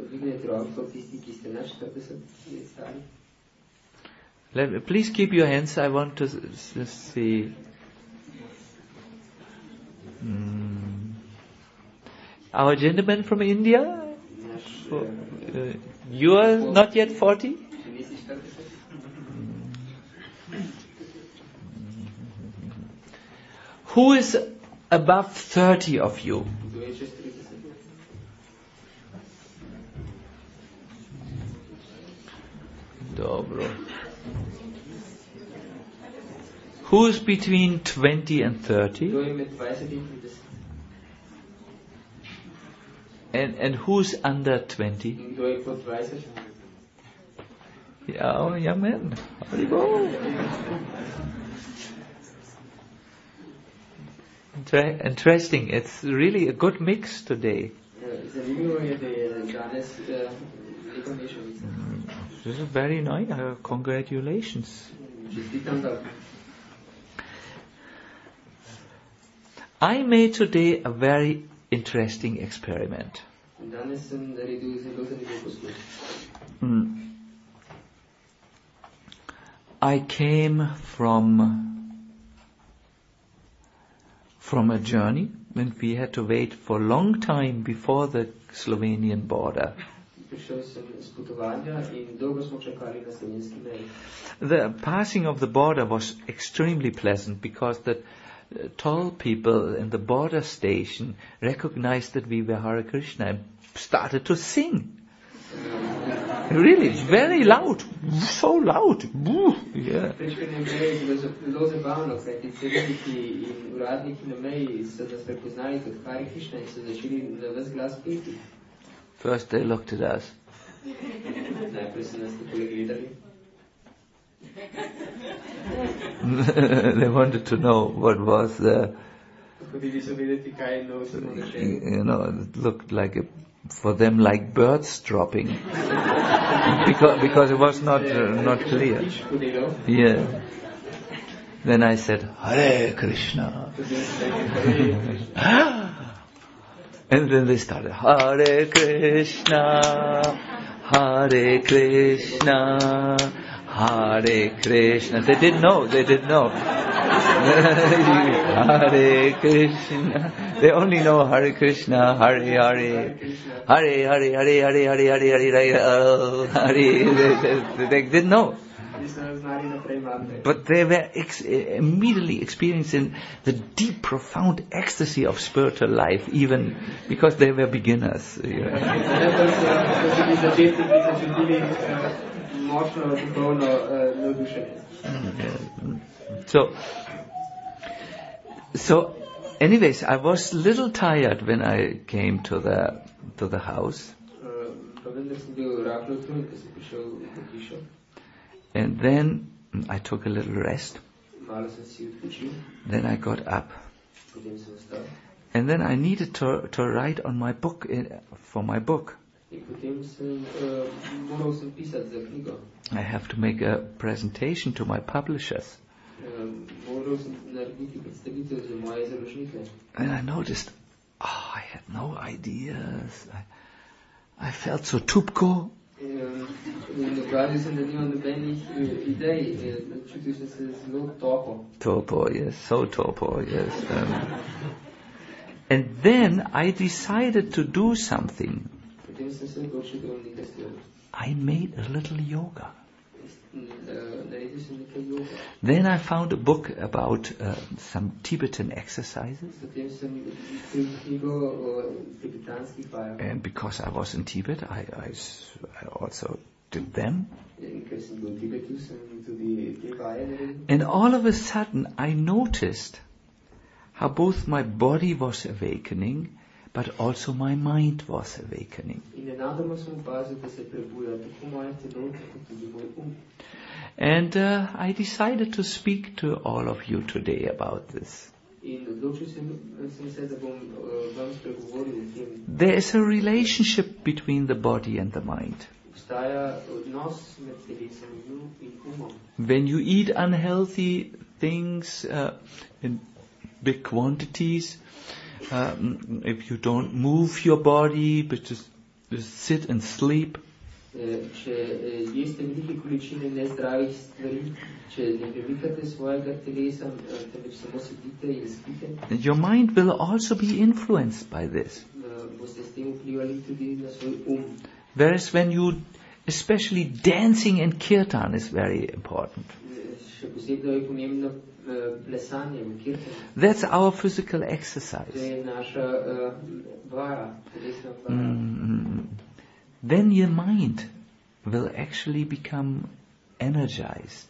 Let me, please keep your hands. I want to s- s- see. Mm. Our gentleman from India? Oh, uh, you are not yet forty? Who is above thirty of you? Dobro. Who is between twenty and thirty? And and who's under twenty? Yeah, oh, young man. How do you go? Inter- interesting. It's really a good mix today. Mm, this is very nice. Uh, congratulations. I made today a very interesting experiment. Mm. I came from from a journey when we had to wait for a long time before the Slovenian border. prišel sem z potovanja in dolgo smo čakali na slovenski meji. The passing of the border was extremely pleasant because the uh, tall people in the border station recognized that we were Hare Krishna and started to sing. Really, very loud, so loud. Yeah. Prečkanje meje je bilo zelo zabavno, kajti civilniki in uradniki na meji so nas prepoznali kot Hare Krishna in so začeli na ves glas peti. First they looked at us. Najprej so nas takole gledali. They wanted to know what was the, Hodili so vedeti, kaj nosimo na šeji. you know, it looked like a, for them like birds dropping. because, because it was not, uh, not clear. Yeah. Then I said, Hare Krishna. And then they started, Hare Krishna, Hare Krishna, Hare Krishna. They didn't know, they didn't know. Hare Krishna. They only know Hare Krishna, Hare Hare, Hare Hare Hare Hare Hare Hare Hare Hare Hare. They, they didn't know. But they were ex- immediately experiencing the deep, profound ecstasy of spiritual life, even because they were beginners. You know. So, so, anyways, I was a little tired when I came to the to the house. And then I took a little rest. Then I got up. And then I needed to to write on my book, uh, for my book. I have to make a presentation to my publishers. And I noticed, oh, I had no ideas. I, I felt so tupko. Topo, yes, so topo, yes. Um, and then I decided to do something. I made a little yoga. Then I found a book about uh, some Tibetan exercises. And because I was in Tibet, I, I, I also did them. And all of a sudden I noticed how both my body was awakening, but also my mind was awakening. And uh, I decided to speak to all of you today about this. There is a relationship between the body and the mind. When you eat unhealthy things uh, in big quantities, um, if you don't move your body, but just, just sit and sleep, your mind will also be influenced by this. Whereas when you, especially dancing and kirtan is very important. That's our physical exercise. Mm-hmm. Then your mind will actually become energized.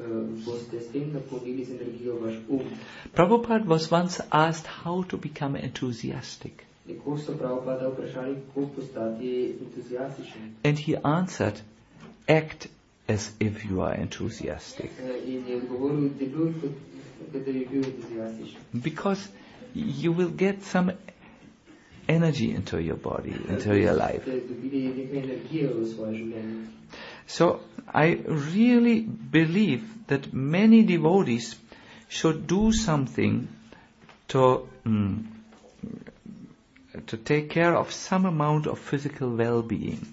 Prabhupada was once asked how to become enthusiastic. And he answered, act as if you are enthusiastic. Because you will get some energy into your body, into your life. So I really believe that many devotees should do something to mm, to take care of some amount of physical well-being.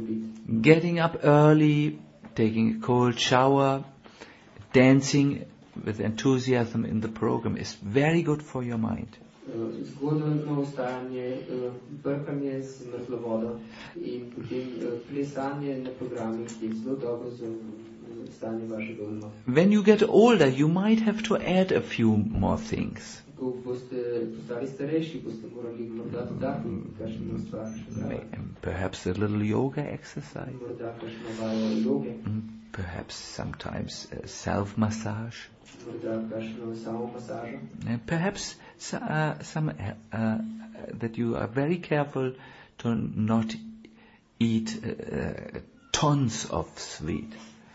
Getting up early, taking a cold shower, dancing with enthusiasm in the program is very good for your mind. Zgodno ostajanje, brkanje z mrzlo vodo in potem plesanje na programih je zelo dobro za stanje vašega uma. When you get older, you might have to add a few more things. Ko boste postali starejši, boste morali morda dodati kakšno stvar. Perhaps a little yoga exercise. Morda kakšno vajo joge. Perhaps sometimes uh, self-massage. Morda kakšno samomasažo. And perhaps uh, some uh, uh, that you are very careful to not eat uh, tons of sweet.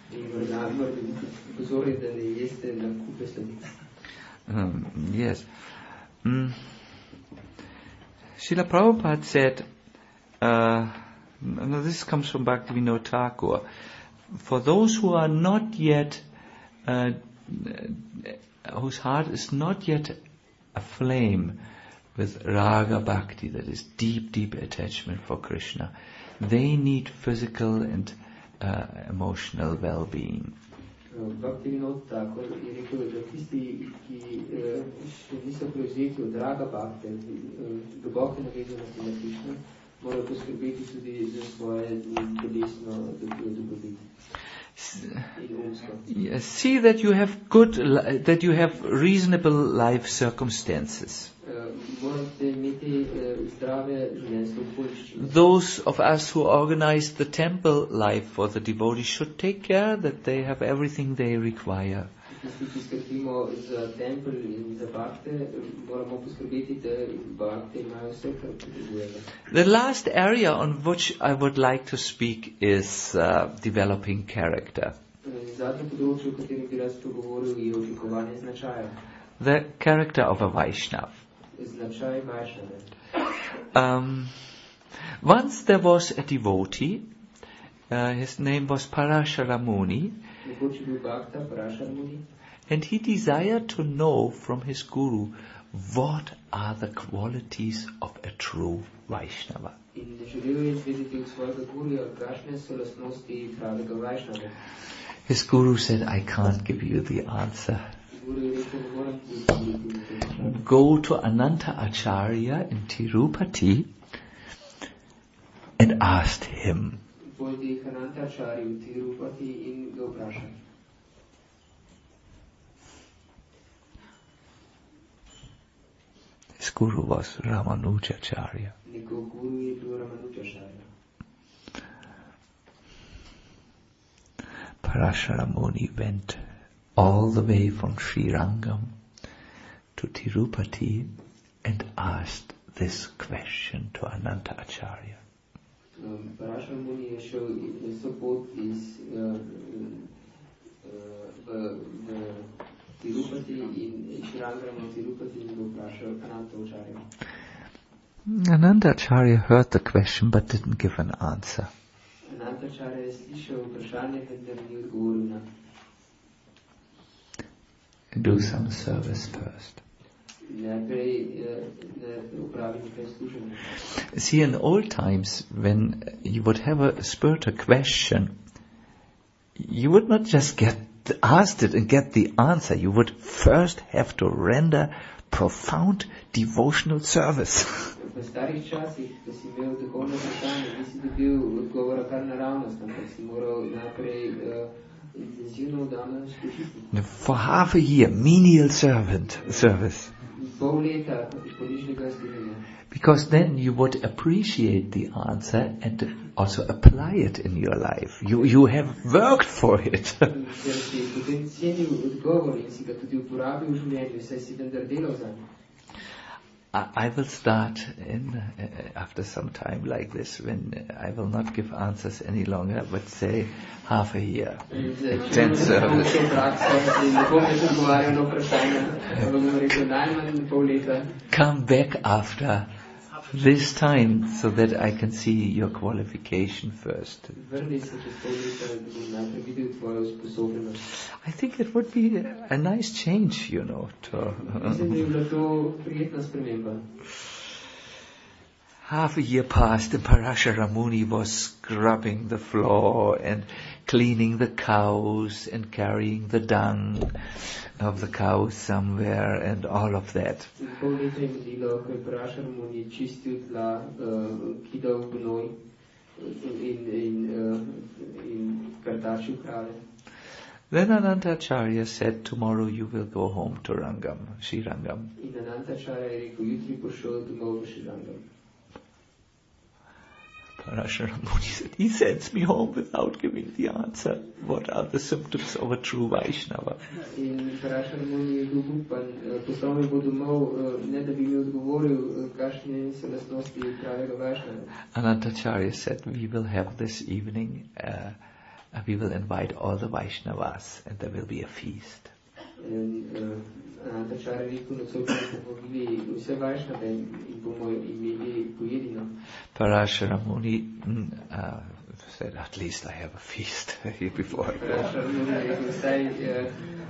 Um, yes. Mm. Srila Prabhupada said, uh, now this comes from Bhaktivinoda Thakur, for those who are not yet, uh, whose heart is not yet aflame with raga bhakti, that is deep, deep attachment for Krishna, they need physical and uh, emotional well-being. Bhaktivinoda Thakur je rekel, da tisti, ki še niso prevzeti od raga bhakte, globoke navezanosti na Krishna, morajo poskrbeti tudi za svoje telesno dobrobit. See that you have good, that you have reasonable life circumstances. Those of us who organize the temple life for the devotees should take care that they have everything they require. The last area on which I would like to speak is uh, developing character. The character of a Vaishnava. Um, once there was a devotee, uh, his name was Parashara Muni, and he desired to know from his guru what are the qualities of a true Vaishnava. His guru said, I can't give you the answer. Go to Ananta Acharya in Tirupati and ask him. His guru was Ramanujacharya. Parashara Muni went all the way from Srirangam to Tirupati and asked this question to Ananta Acharya. Parashara Muni je šel so pot iz v Tirupati in Srirangam Tirupati in ga vprašal Ananta Acharya. Ananta Acharya heard the question but didn't give an answer. Ananta Acharya je slišal vprašanje, vendar ni odgovoril na. Do some service first. See, in old times, when you would have a spiritual question, you would not just get asked it and get the answer. You would first have to render profound devotional service. For half a year, menial servant service. Because then you would appreciate the answer and also apply it in your life. You you have worked for it. I will start in, uh, after some time like this, when I will not give answers any longer, but say half a year. Ten service. Come back after this time so that I can see your qualification first. I think it would be a nice change, you know. To, Half a year passed and Parashara Muni was scrubbing the floor and cleaning the cows and carrying the dung of the cows somewhere and all of that. Then Anantacharya said, tomorrow you will go home to Rangam, Srirangam. Parashara Muni said, he sends me home without giving the answer. What are the symptoms of a true Vaishnava? Anantacharya said, we will have this evening, uh, we will invite all the Vaishnavas and there will be a feast. Parashara Muni uh, said, at least I have a feast before I go.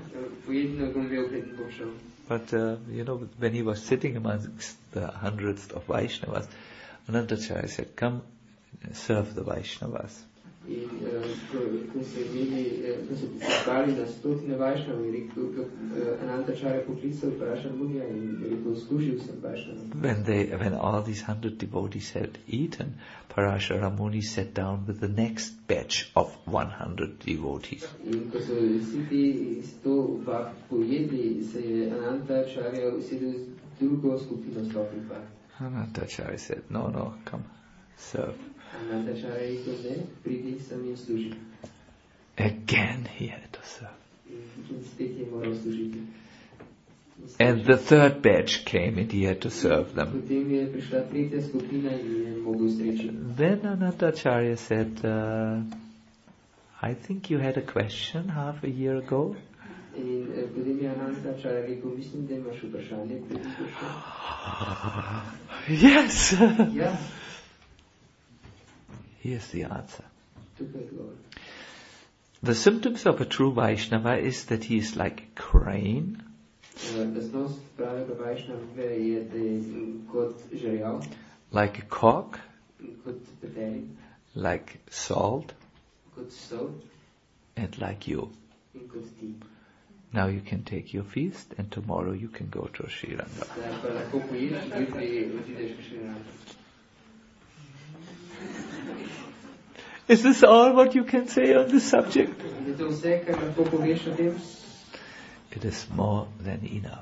But uh, you know, when he was sitting amongst the hundreds of Vaishnavas, Anantacharya said, come serve the Vaishnavas. In ko se imeli, ko so pripravili na stotine Vašnavov, je rekel, Anantacharya poklical Parashara Munija in rekel, služil sem Vašnavom. When they, when all these hundred devotees had eaten, Parashara Muni sat down with the next batch of one hundred devotees. In ko so vsi ti sto vah pojedli, se je Anantacharya usedel z drugo skupino stotih vah. Anantacharya said, no, no, come, serve. Again he had to serve. And the third batch came and he had to serve them. Then Anantacharya said, uh, I think you had a question half a year ago. Yes. Yeah. Here's the answer. The symptoms of a true Vaishnava is that he is like a crane, like a cock, like salt, and like you. Now you can take your feast and tomorrow you can go to Srirangam. Is this all what you can say on this subject? It is more than enough.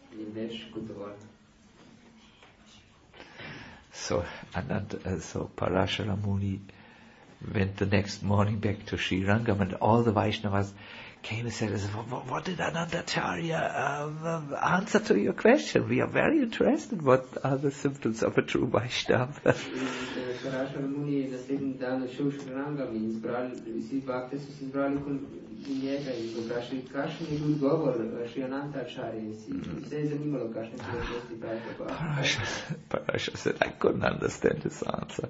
So, Anant, uh, so Parashara Muni went the next morning back to Srirangam and all the Vaishnavas came and said, what, what did Anantacharya uh, answer to your question? We are very interested. What are the symptoms of a true Vaishnava? Parashara Muni je naslednji dan šel v Srirangam in zbrali, vsi bhakti so se zbrali njega in vprašali, kakšen je bil odgovor Šri Anantacharya. Vse je zanimalo, kakšne priložnosti pravite. Parashara said, I couldn't understand his answer.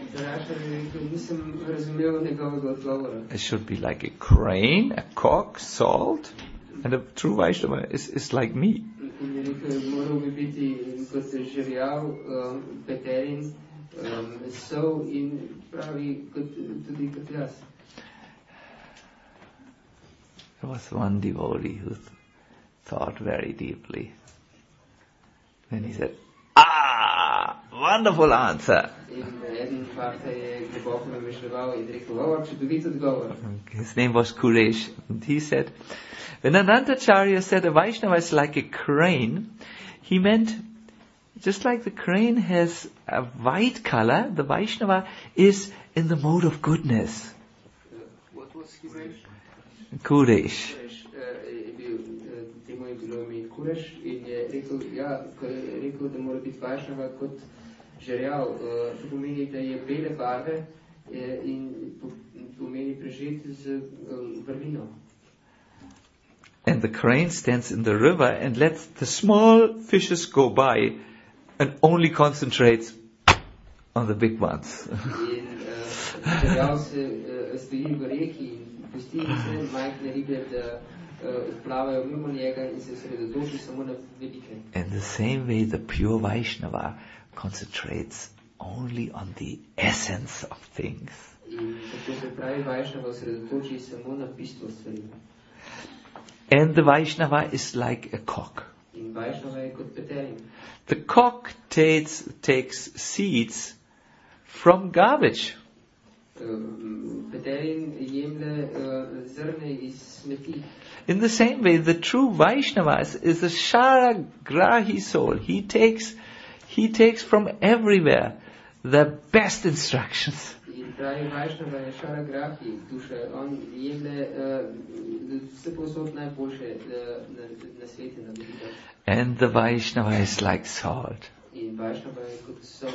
It should be like a crane, a cock, salt, and a true Vaishnava is, is like me. There was one devotee who th- thought very deeply. Then he said, ah, wonderful answer. His name was Kuresh. And he said, when Anantacharya said a Vaishnava is like a crane, he meant just like the crane has a white color, the Vaishnava is in the mode of goodness. What was Kuresh? Kuresh. Kuresh in je rekel, ja, rekel, da mora biti Vaishnava kot žerjav. To pomeni, da je bele barve in pomeni prežet z vrlino. And the crane stands in the river and lets the small fishes go by and only concentrates on the big ones. In žerjav se stoji v reki in pusti vse majhne ribe, da in the same way, the pure Vaishnava concentrates only on the essence of things. In tako se pravi Vaishnava osredotoči samo na bistvo stvari. And the Vaishnava is like a cock. In Vaishnava je kot petelin. The cock takes, takes seeds from garbage. Petelin jemlje uh, zrne iz smeti. In the same way, the true Vaishnava is, is a Sharagrahi soul. He takes, he takes from everywhere the best instructions. In pravi Vaishnava je Sharagrahi duša. On jemlje uh, vse posod najboljše uh, na, na svete, na vidite. And the Vaishnava is like salt. In Vaishnava je kot sol.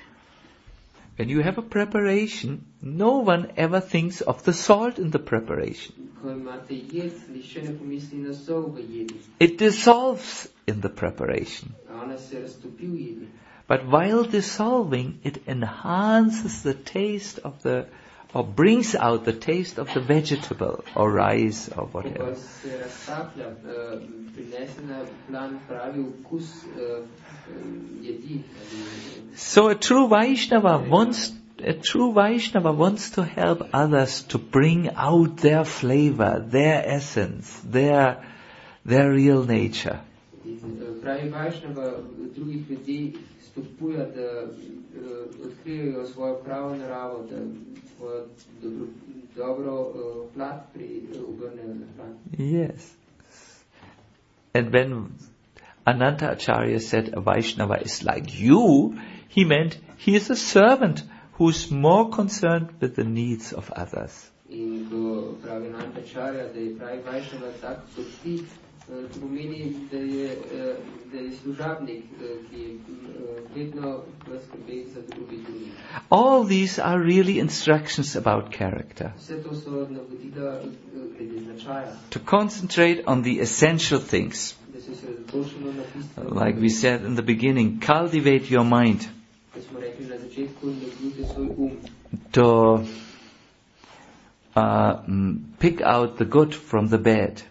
When you have a preparation, no one ever thinks of the salt in the preparation. Ko imate jed, nišče ne pomisli na sol v jedi. It dissolves in the preparation. Ona se raztopi v jedi. But while dissolving, it enhances the taste of the, or brings out the taste of the vegetable, or rice, or whatever. Ko se raztaplja, prinese na plan pravi okus jedi. So a true Vaishnava wants, a true Vaishnava wants to help others to bring out their flavor, their essence, their, their real nature. Pravi Vaishnava drugih ljudi spodbuja, da odkrijejo svojo pravo naravo, da svojo dobro, dobro plat pri obrnejo na plan. Yes. And when Ananta Acharya said a Vaishnava is like you, he meant he is a servant who's more concerned with the needs of others. In ko pravi Ananta Acharya, da je pravi Vaishnava tak kot ti, to pomeni, da je, da je služabnik, ki vedno skrbi za dobrobit drugih. All these are really instructions about character. Vse to so navodila glede značaja. To concentrate on the essential things. Da se osredotočimo na bistvo. Like we said in the beginning, cultivate your mind. Kot smo rekli na začetku, negujte svoj um. To uh, pick out the good from the bad.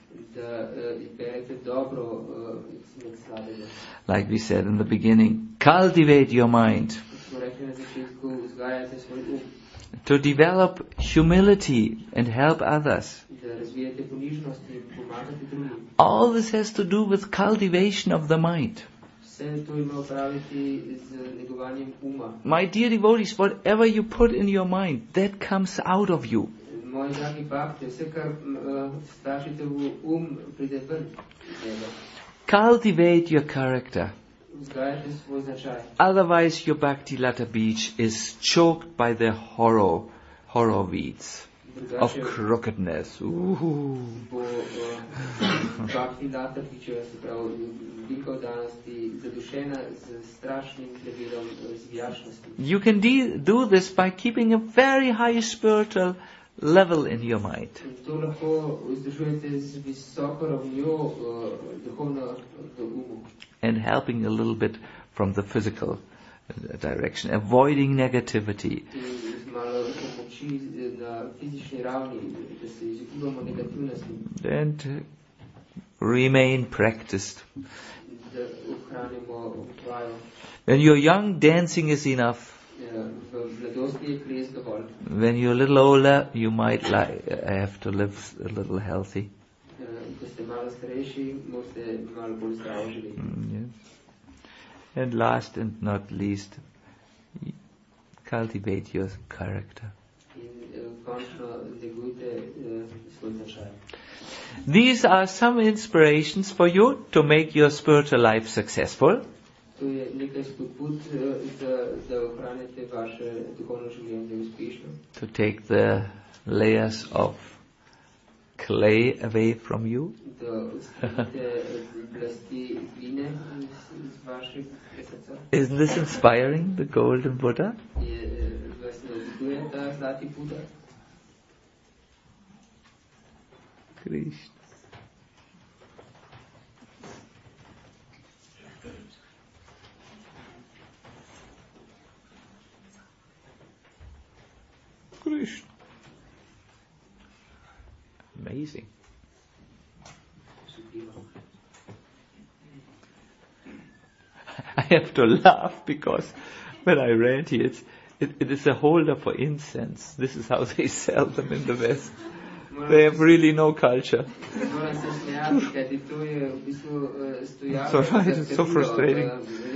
Like we said in the beginning, cultivate your mind. To develop humility and help others. All this has to do with cultivation of the mind. My dear devotees, whatever you put in your mind, that comes out of you. Cultivate your character. Otherwise your Bhakti Lata beach is choked by the horror, horror weeds of crookedness. Ooh. You can de- do this by keeping a very high spiritual level in your mind. And helping a little bit from the physical direction, avoiding negativity. And remain practiced. When you're young, dancing is enough. When you're a little older, you might li- have to live a little healthy. Mm, yes. And last and not least, cultivate your character. These are some inspirations for you to make your spiritual life successful. To take the layers of clay away from you. Isn't this inspiring, the golden Buddha? Krishna. Krishna. Amazing. I have to laugh because when I read it, it, it is a holder for incense. This is how they sell them in the West. They have really no culture. So right, it's so frustrating.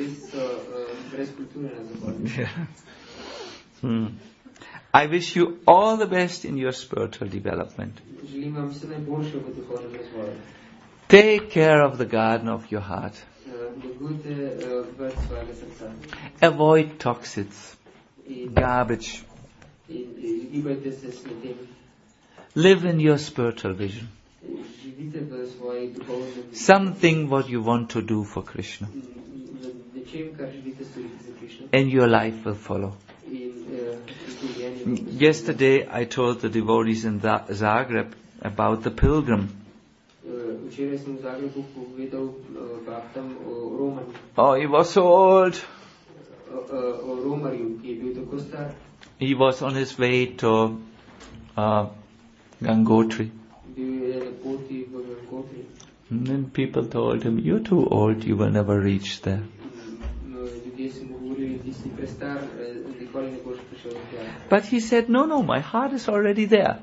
Yeah. Hmm. I wish you all the best in your spiritual development. Take care of the garden of your heart. Avoid toxins, garbage. Live in your spiritual vision. Something what you want to do for Krishna. And your life will follow. Yesterday I told the devotees in Zagreb about the pilgrim. Oh, he was so old. He was on his way to uh, Gangotri. And then people told him, "You're too old, you will never reach there." But he said, no, no, my heart is already there.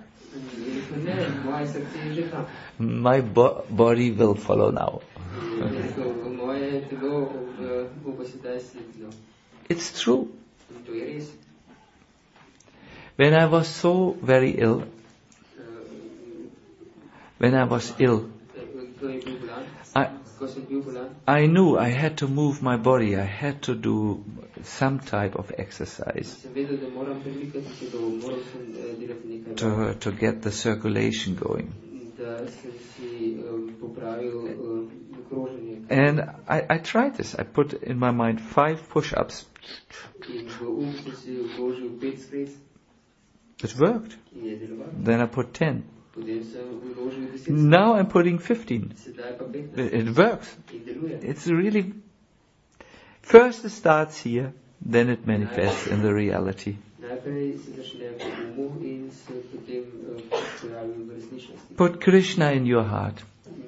My bo- body will follow now. It's true. When I was so very ill, when I was ill, I, I knew I had to move my body. I had to do some type of exercise to, to get the circulation going. And I, I tried this. I put in my mind five push-ups. It worked. Then I put ten. Now I'm putting fifteen. It works. It's really... First it starts here, then it manifests in the reality. Put Krishna in your heart.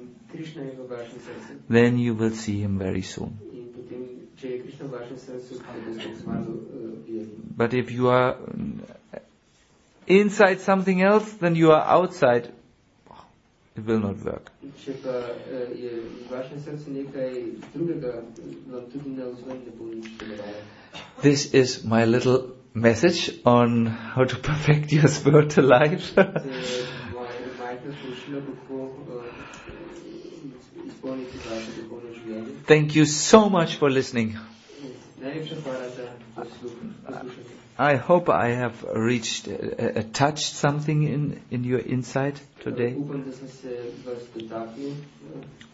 Then you will see him very soon. But if you are inside something else, then you are outside. It will not work. This is my little message on how to perfect your spiritual life. Thank you so much for listening. I hope I have reached, uh, uh, touched something in, in your insight today.